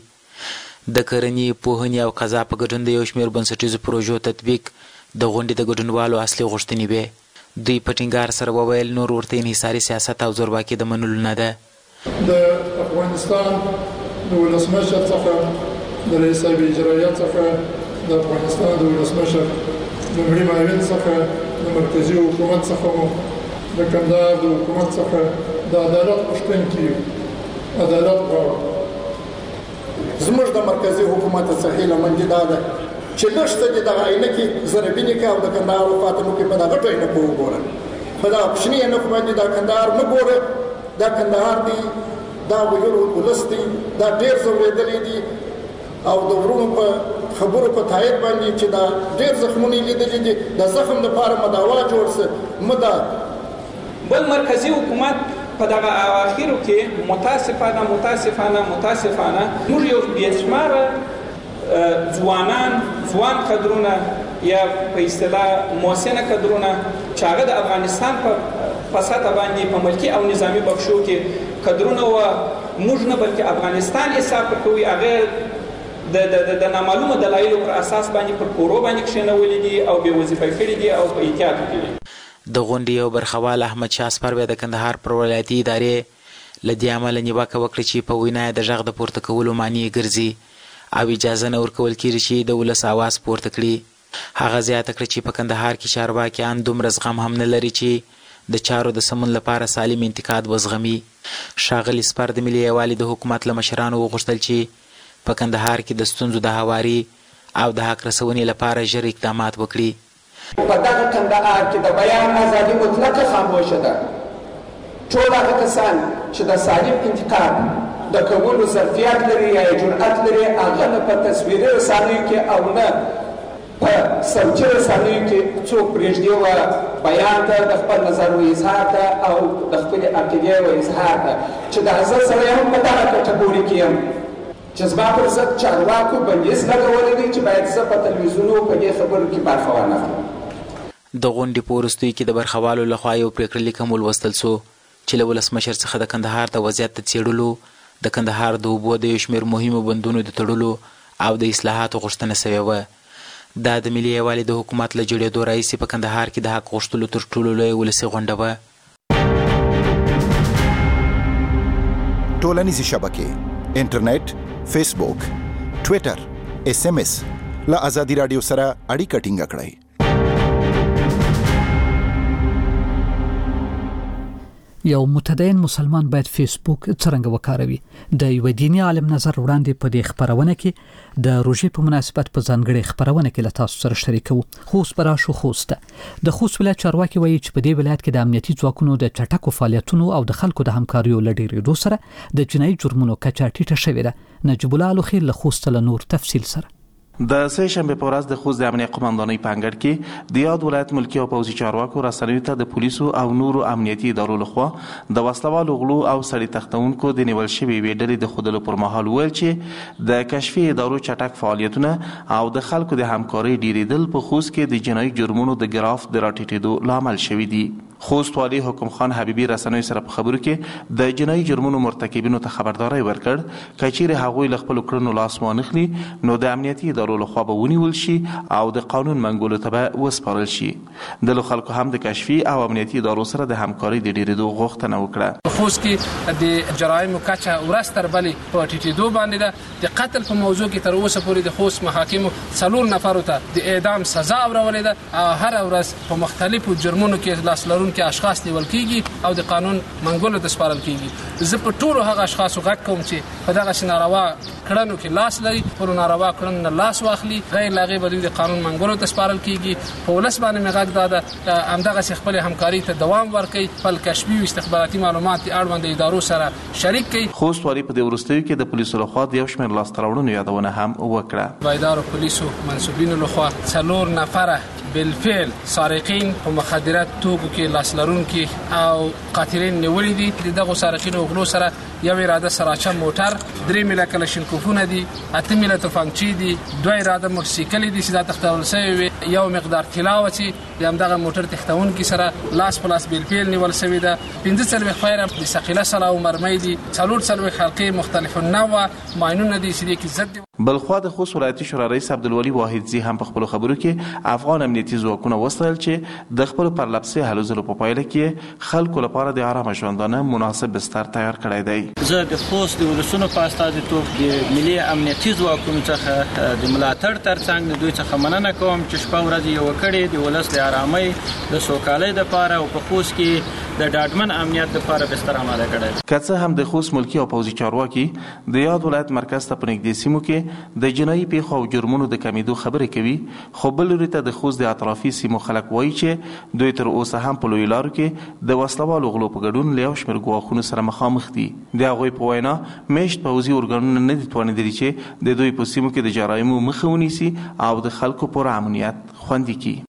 [SPEAKER 19] د کرنې، پوهنې او قضا په ګډون د یو شمېر بنسټیزو پروژو تطبیق د غونډې د ګډونوالو اصلي غوښتنې وې. دوی په ټینګار سره وویل نور ورته انحصاري سیاست او زورواکي د منلو نه ده.
[SPEAKER 20] د افغانستان د ولسمشر څخه، د رئیس اجرایه څخه، د افغانستان د ولسمشر د ملي معاون څخه، د مرکزي حکومت څخه مو د کندهار د حکومت څخه د عدالت غوښتونکي یو. عدالت غواړو.
[SPEAKER 21] زموږ د مرکزي حکومت څخه هیله مندي دا ده چې لږ څه دې دغه عینکې ضربینې کړه او د کندهار وفاتونو کې په دغه غټو عینکو وګوره، په دغه کوچني عینکو باندې دا کندهار مه ګوره. دا کندهار دی، دا ویلو ولس دی، دا ډېر ځورېدلی دي او د ورونو په خبرو په تایید باندې چې دا ډېر زخمونه یې لیدلي دي، د زخم لپاره مداوا جوړ سه مده.
[SPEAKER 3] بل مرکزي حکومت په دغه اواخرو کې متاسفانه متاسفانه متاسفانه موږ یو بېشماره ځوانان، ځوان کدرونه یا په اصطلاح محسنه کدرونه چې هغه د افغانستان په سطح باندې په ملکي او نظامي بخشو کې کدرونه و موږ نه بلکې افغانستان حساب کوي، هغه د د د نامعلومه دلایلو پر اساس باندې پر کورو باندې کښېنولي دي او بې وظیفه کړي دي او په احتیاط کې دي.
[SPEAKER 19] د غونډې یو برخوال احمد شاه اسپروی د کندهار پر ولایتي ادارې له دې امله نیوکه وکړه چې په وینا د غږ د پورته کولو معنی ګرځي او اجازه نه ورکول کېږي چې د ولس اواز پورته کړي. هغه زیاته کړه چې په کندهار کې چارواکیان دومره زغم هم نه لري چې د چارو د سمون لپاره سالم انتقاد وزغمي. ښاغلي سپر د ملي یووالي د حکومت له مشرانو وغوښتل چې په کندهار کې د ستونزو د هواري او د حق رسونې لپاره ژر اقدامات وکړي.
[SPEAKER 3] په دغه کندهار کې د بیان ازادي مطلقه خاموشه ده. ټول هغه کسان چې د سالم انتقاد د کولو ظرفیت لري یا جرأت لري، هغه نه په تصویري رسانیو کې او نه په صوتي رسانیو کې څوک پرېږدي و بیان ته د خپل نظر و اظهار ته او د خپلې عقیدې و اظهار ته، چې د زه سره هم په دغه کټګوري کې یم چې زما پر ضد چارواکو بندیز لګولی دی چې باید زه په تلویزیونو په دې خبرو کې برخه وانخلم.
[SPEAKER 19] د غونډې په وروستیو کې د برخوالو لخوا یو پرېکړه لیک هم ولوستل سو چې له ولسمشر څخه د کندهار د وضعیت د څېړلو، د کندهار د اوبو د یو شمېر مهمو بندونو د تړلو او د اصلاحاتو غوښتنه سوې وه. دا د ملي یووالي د حکومت له جوړېدو راهیسې په کندهار کې د حق غوښتلو تر ټولو لویه ولسي غونډه وه.
[SPEAKER 2] ټولنیزې شبکې، انټرنیټ، فیسبوک، ټویټر، ایس ایم ایس له ازادي راډیو سره اړیکه ټینګه کړئ.
[SPEAKER 1] یو متدین مسلمان باید فیسبوک څنګه وکاروي؟ د یو دیني عالم نظر وړاندې په دې خبرونه کې د روژې په مناسبت په ځانګړي خبرونه کې له تاسو سره شریکو. خوست برا شو خوست د خوست ولایت چارواکي وایي چې په دې ولایت کې د امنیتي ځواکونو د چټکو فعالیتونو او د خلکو د همکاریو لډیرېدو سره د جنایي جرمونو کچه ټیټه شوې ده. نجیب الله الخير له خوست له نور تفصیل سره.
[SPEAKER 4] د سه شنبه په ورځ د خوست د امنیت قومندانۍ په انګړ کې د یاد ولایت ملکی او پوځي چارواکو رسنیو ته د پولیسو او نورو امنیتي ادارو لخوا د وسلوالو غلو او سړي تختونکو د نیول شوي وې ډلې د خودلو پر مهال ویل چې د کشفي ادارو چټک فعالیتونه او د خلکو د همکارۍ ډیریدل په خوست کې د جنایي جرمونو د ګراف د راټیټېدو لامل شوي دي. خوست والي حکم خان حبیبي رسنیو سره په خبرو کې د جنایي جرمونو مرتکبینو ته خبرداري ورکړ کچېره هغوی له خپل کړنو لاس وانخلي نو د امنیتي ادارو لخوا به ونیول شي او د قانون منګولو ته به وسپارل شي. د خلکو هم د کشفي او امنیتي ادارو سره د همکارۍ د ډیریدو غوښتنه وکړه.
[SPEAKER 9] خوست کې د جرایمو کچه ورستر بلې په ټیټېدو باندې ده. د قتل په موضوع کې تر اوسه پورې د خوست محاکمو څلور نفرو ته د اعدام سزا اورولې ده. هر ورځ په مختلفو جرمونو کې لاس لرونکي کې اشخاص نیول کیږي او د قانون منګولو ته سپارل کیږي. زه په ټولو هغه اشخاصو غږ کوم چې په دغه ناروا کړنو کې لاس لري پر ناروا کړنو نه لاس واخلي غیر لاغي به د قانون منګولو ته سپارل کیږي. په ولس باندې مې غږ داده همدغه خپل همکاري ته دوام ورکړي خپل کشفي او استخباراتي معلومات اړوند ادارو سره شریک کړي.
[SPEAKER 4] خوست والي په دې ورستیو کې د پولیسو لخوا د یو شمېر لاستهراوړنو یادونه هم وکړه.
[SPEAKER 9] وایدارو پولیسو منسوبینو لخوا څلور نفره بالفعل سارقین په مخدرات توکو کې لاس لرونکي او قاتلین نیولې دي. دغه سارقین او غلو سره یو اراده سراچه موټر، درې مله کلاشینکوفونه دي، اته مله تفنګچی دي، دوه اراده موټرسایکل دي چې دا تختول شوی یو مقدار طلا و چې همدغه موټر تختون کې سره لاس پلاس بالفعل نیول شوی ده. پنځه څلوېښت خیره د ثقيله سره او مرمۍ دي، څلور څلوېښت حلقې مختلف النوع ماینونه دي چې د ضد.
[SPEAKER 4] بلخوا د خوست ولایتي شورا رئیس عبدالولي واحدزي هم په خپل خبرو کې افغان امنیتي ځواکونه وستایل چې د خپل پرلپسې هلو ځلو په پایله کې خلکو لپاره د آرام ژوندانه مناسب بستر تیار کړی دی.
[SPEAKER 6] زه د خوست د ولسونو په استازیتوب د ملي امنیتي ځواکونو څخه د ملاتړ ترڅنګ د دوی څخه مننه کوم چې شپه ورځ یو کړي د ولس د آرامۍ د سوکالۍ لپاره او په خوست کې د ډاډمن امنیت لپاره بستر آماده کړی.
[SPEAKER 4] که څه هم د خوست ملکی او پوځي چارواکي د یاد ولایت مرکز ته په نږدې سیمو کې د جنایي پیښو او جرمونو د کمیدو خبرې کوي، خو بل لوري ته د خوست د اطرافي سیمو خلک وایي چې دوی تر اوسه هم په لویو لارو کې د وسلوالو غلو په ګډون له یو شمېر ګواښونو سره مخامخ دي. د هغوی په وینا میشت پوځي ارګانونه نه دي توانېدلي چې د دوی په سیمو کې د جرایمو مخه ونیسي او د خلکو پر امنیت خوندي کړي.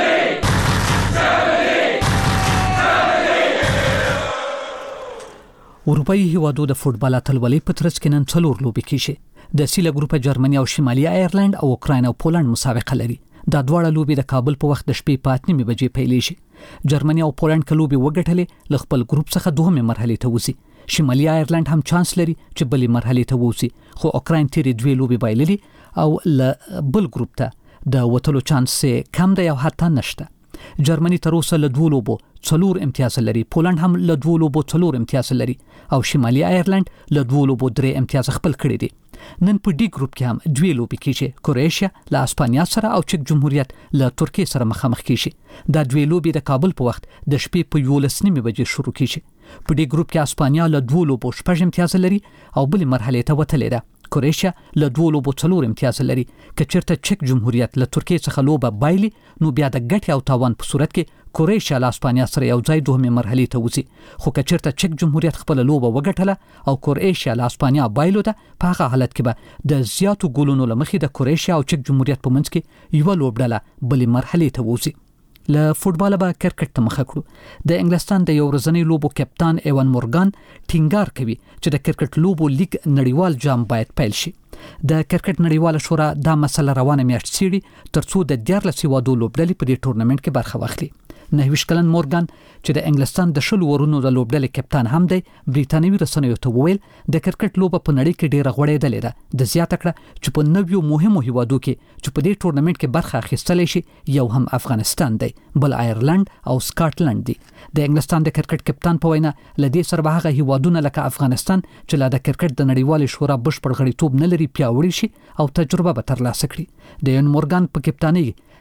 [SPEAKER 1] اروپایي هیوادو د فوټبال اتلولۍ په ترڅ کې نن څلور لوبې کیږي. د سیله ګروپ جرمني او شمالي ایرلند او اوکراین او پولند مسابقه لري. دا دواړه لوبې د کابل په وخت د شپې په اته نیمې بجې پیلېږي. جرمني او پولند کې لوبې وګټلې له خپل ګروپ څخه دوهمې مرحلې ته وځي. شمالي ایرلند هم چانس لري چې بلې مرحلې ته وځي، خو اوکراین تیرې دوه لوبې بایللې او له بل ګروپ ته د وټلو چانس کم دی او حتی نشته. جرمني تر اوسه له دوه لوبو څلور امتیاز لري، پولند هم له دوه لوبو څلور امتیاز لري او شمالي ایرلند له دوه لوبو درې امتیاز خپل کړی دي. نن په ډي ګروپ کې هم دوه لوبې کیږي. کرواتیا له اسپانیا سره او چک جمهوریت له ترکیې سره مخامخ کیږي. دا دوه لوبې د کابل په وخت د شپې په یولس نیمې بجې شروع کیږي. په ډي ګروپ کې اسپانیا له دوه لوبو شپږ امتیاز لري او بلې مرحلې ته وتلې ده. کرواتیا له دوه لوبو څلور امتیاز لري. که چېرته چک جمهوریت له ترکیې څخه لوبه بایلي نو بیا د ګټې او تاوان په صورت کې کرواتیا له اسپانیا سره یو ځای دوهمې مرحلې ته وځي. خو که چېرته چک جمهوریت خپل لوبه وګټله او کرواتیا له اسپانیا بایلو ده، په هغه حالت کې به د زیاتو ګولونو له مخې د کرواتیا او چک جمهوریت په منځ کې یوه لوبډله بلې مرحلې ته وځي. له فوټبال به کرکټ ته مخه کړو. د انګلستان د یو ورځنۍ لوبو کپتان ایوان مورګان ټینګار کوي چې د کرکټ لوبو لیگ نړیوال جام باید پیل شي. د کرکټ نړیواله شورا دا مسله روانه میاشت څیړي ترڅو د دیارلس هیوادو لوبډلې په دې ټورنمنټ کې برخه واخلي. نهه ویشت کلن مورګان چې د انګلستان د شلو ورونو د لوبډلې کپتان هم دی، بریټانوي رسنیو ته وویل د کرکټ لوبه په نړۍ کې ډیره غوړېدلې ده. د زیاته کړه چې په نویو مهمو هیوادو کې چې په دې ټورنمنټ کې برخه اخیستلی شي یو هم افغانستان دی، بل ایرلند او سکاټلند دي. د انګلستان د کرکټ کپتان په وینا لدې سره به هغه هیوادونه لکه افغانستان چې لا د کرکټ د نړیوالې شورا بشپړ غړیتوب نه لري پیاوړي شي او تجربه به ترلاسه کړي. د ایوان مورګان په کپتانۍ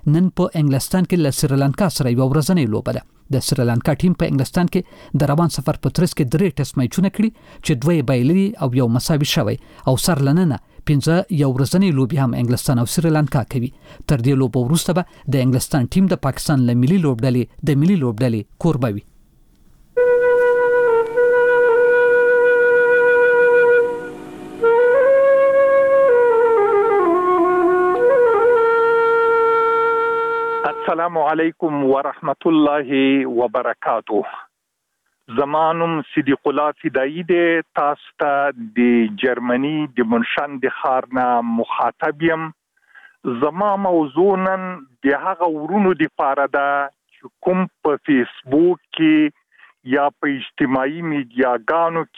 [SPEAKER 1] نن په انګلستان کې له سریلانکا سره یو ورځنۍ لوبه ده. د سریلانکا ټیم په انګلستان کې د روان سفر په ترڅ کې درې ټیسټ میچونه کړي چې دوی بایللي او یو مساوي شوی او سرلننه پنځه یو ورځنۍ لوبې هم انګلستان او سریلانکا کوي. تر دې لوبو وروسته به د انګلستان ټیم د پاکستان له ملي لوبډلې د ملي لوبډلې کوربه وي.
[SPEAKER 5] السلام علیکم ورحمت الله وبرکاتو. زمانم صدیق الله فدایی دی. تاسو ته د جرمني د منشن د ښار نه مخاطب یم. زما موضوع نن د هغه ورونو دپاره ده چې کوم په فیسبوک کې یا په اجتماعي میډیاګانو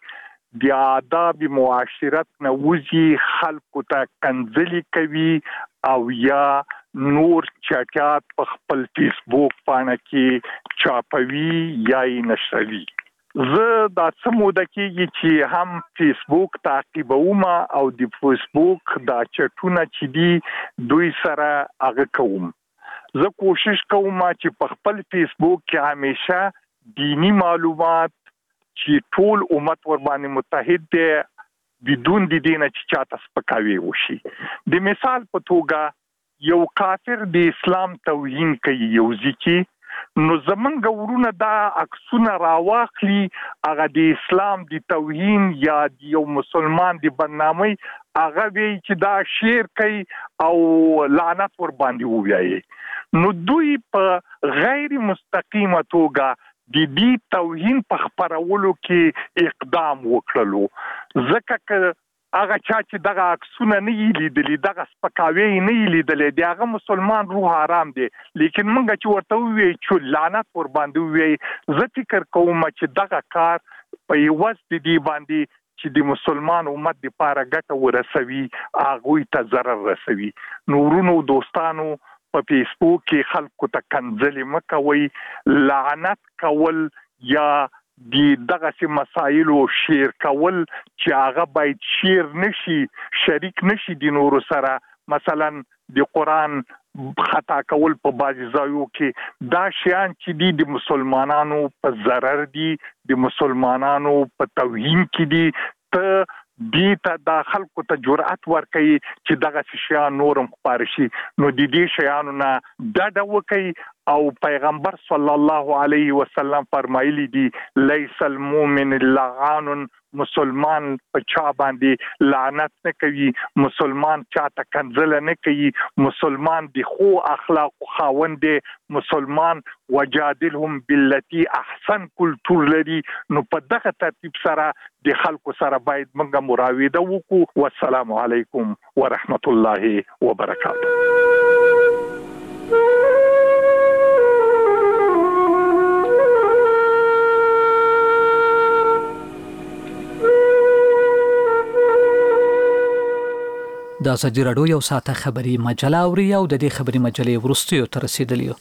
[SPEAKER 5] کې د آداب معاشرت نه وځي، خلکو ته کنځلې کوي او یا نور چټیات په خپل فیسبوک باندې کې چاپوي یا یې نشروي. زه دا څه موده کېږي چې هم فیسبوک تعقیبوم او د فیسبوک دا چټونه چې دي دوی سره هغه کوم. زه کوشش کوم چې په خپل فیسبوک کې همیشه دینی معلومات چې ټول امت ور باندې متحد دی بدون د دې نه چې چاته سپکاوی وشي. د مثال په توګه یو کافر د اسلام توهین کوي یو ځکه نو زمونږ ورونه دا عکسونه راواخلي، هغه د اسلام د توهین یا د یو مسلمان د بدنامۍ هغه وی چې دا شعر کوي او لعنت ور باندې ووایي. نو دوی په غیر مستقیمه توګه د دې توهین په خپرولو کې اقدام وکړلو. ځکه که هغه چا چې دغه عکسونه نه یې لیدلي، دغه سپکاوی نه یې لیدلی، د هغه مسلمان روح آرام دی، لیکن موږ چې ورته ووایي چې لعنت ور باندې ووایي، زه فکر کوم چې دغه کار په عوض د دې باندې چې د مسلمان امت دپاره ګټه ورسوي هغوی ته ضرر رسوي. نو ورونو دوستانو په فیسبوک کې خلکو ته کنځلې مه کوئ. لعنت کول یا د دغسې مسایلو شیر کول چې هغه باید شیر نشي، شریک نشي د نورو سره. مثلا د قرآن خطا کول په بعضې ځایو کې دا شیان چې دي د مسلمانانو په ضرر دي، د مسلمانانو په توهین کې دي. ته دې ته دا خلکو ته جرأت ورکوي چې دغسې شیان نورم خپاره شي. نو د دې شیانو نه ډډه وکړئ. او پیغمبر صلی الله علیه وسلم فرمایلی دي لیس المؤمن لعان، مسلمان په چا باندې لعنت نه کوي، مسلمان چاته کنځله نه کوي، مسلمان د خو اخلاق خاوند دی، مسلمان وجادلهم بالتي احسن کلتور لري. نو په دغه ترتیب سره د خلکو سره باید موږ مراوده وکړو. والسلام علیکم ورحمت الله وبرکاته.
[SPEAKER 1] د ازادي راډیو یو ساعته خبري مجله اوري او د دې خبري مجلې ورستیو تر رسیدلیو.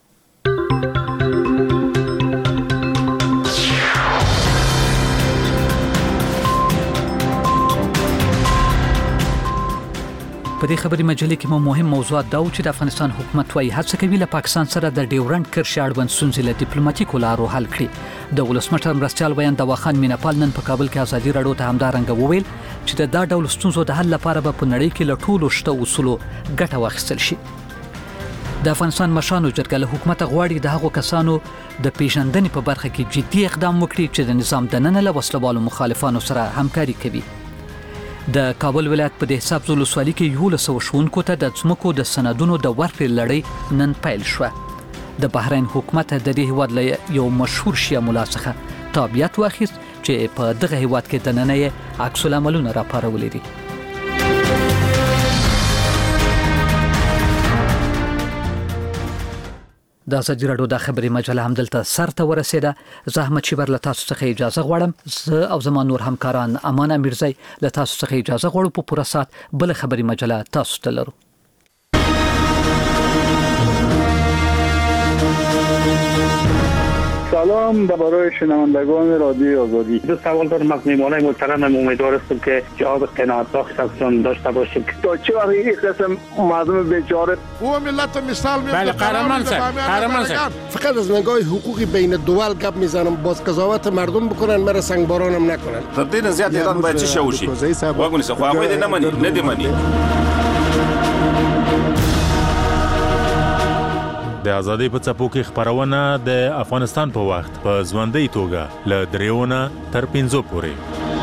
[SPEAKER 1] په دې خبري مجلې کې مو مهم موضوعات دا و چې د افغانستان حکومت وايي هڅه کوي له پاکستان سره د ډیورنډ کرښې اړوند ستونزې له ډیپلوماټیکو لارو حل کړي. د ولسمشر مرستیال ویان دواخان میناپال نن په کابل کې ازادي راډیو ته همدارنګه وویل چې د دا ډول ستونزو د حل لپاره به په نړۍ کې له ټولو شته اصولو ګټه واخیستل شي. د افغانستان مشرانو جرګه له حکومت غواړي د هغو کسانو د پیژندنې په برخه کې جدي اقدام وکړي چې د نظام دننه له وسلوالو مخالفانو سره همکاري کوي. د کابل ولایت په دهصاب ولسوالۍ کې یولس سوه ښوونکو ته د ځمکو د سندونو د ورکړې لړۍ نن پیل شوه. د بحرین حکومت د دې هیواد له یو مشهور شیعه ملا څخه تابعیت واخیست چې په دغه هیواد کې دننه یې عکس العملونه راپارولي دي. د ازادي راډیو د خبري مجله هم دلته سر ته ورسېده. زه احمد شیبر له تاسو څخه اجازه غواړم. زه او زما نور همکاران امان امیرزی له تاسو څخه اجازه غواړو. په پوره ساعت بل خبري مجله تاسو ته لرو.
[SPEAKER 8] سلام برای شنوندگان رادیو آزادی.
[SPEAKER 22] دو سوال دارم از میهمانان محترمم، امیدوار هستم که جواب قناعت بخشتون داشته باشیم.
[SPEAKER 8] تا چه وقت این قسم مردم بیچاره
[SPEAKER 23] او ملت مثال میاد.
[SPEAKER 24] بله قهرمان صاحب، قهرمان صاحب.
[SPEAKER 23] فقط از نگاه حقوقی بین دول گپ میزنم، باز قضاوت مردم بکنن، مرا سنگبارانم نکنن.
[SPEAKER 25] تر دې نه زیات اعلان باید چی وشي. واګونی څه خو هغه دې نه مني، نه دې مني.
[SPEAKER 26] د ازادۍ په څپو کې خبرونه د افغانستان په وخت په ژوندۍ توګه له دریونه تر پنځو پورې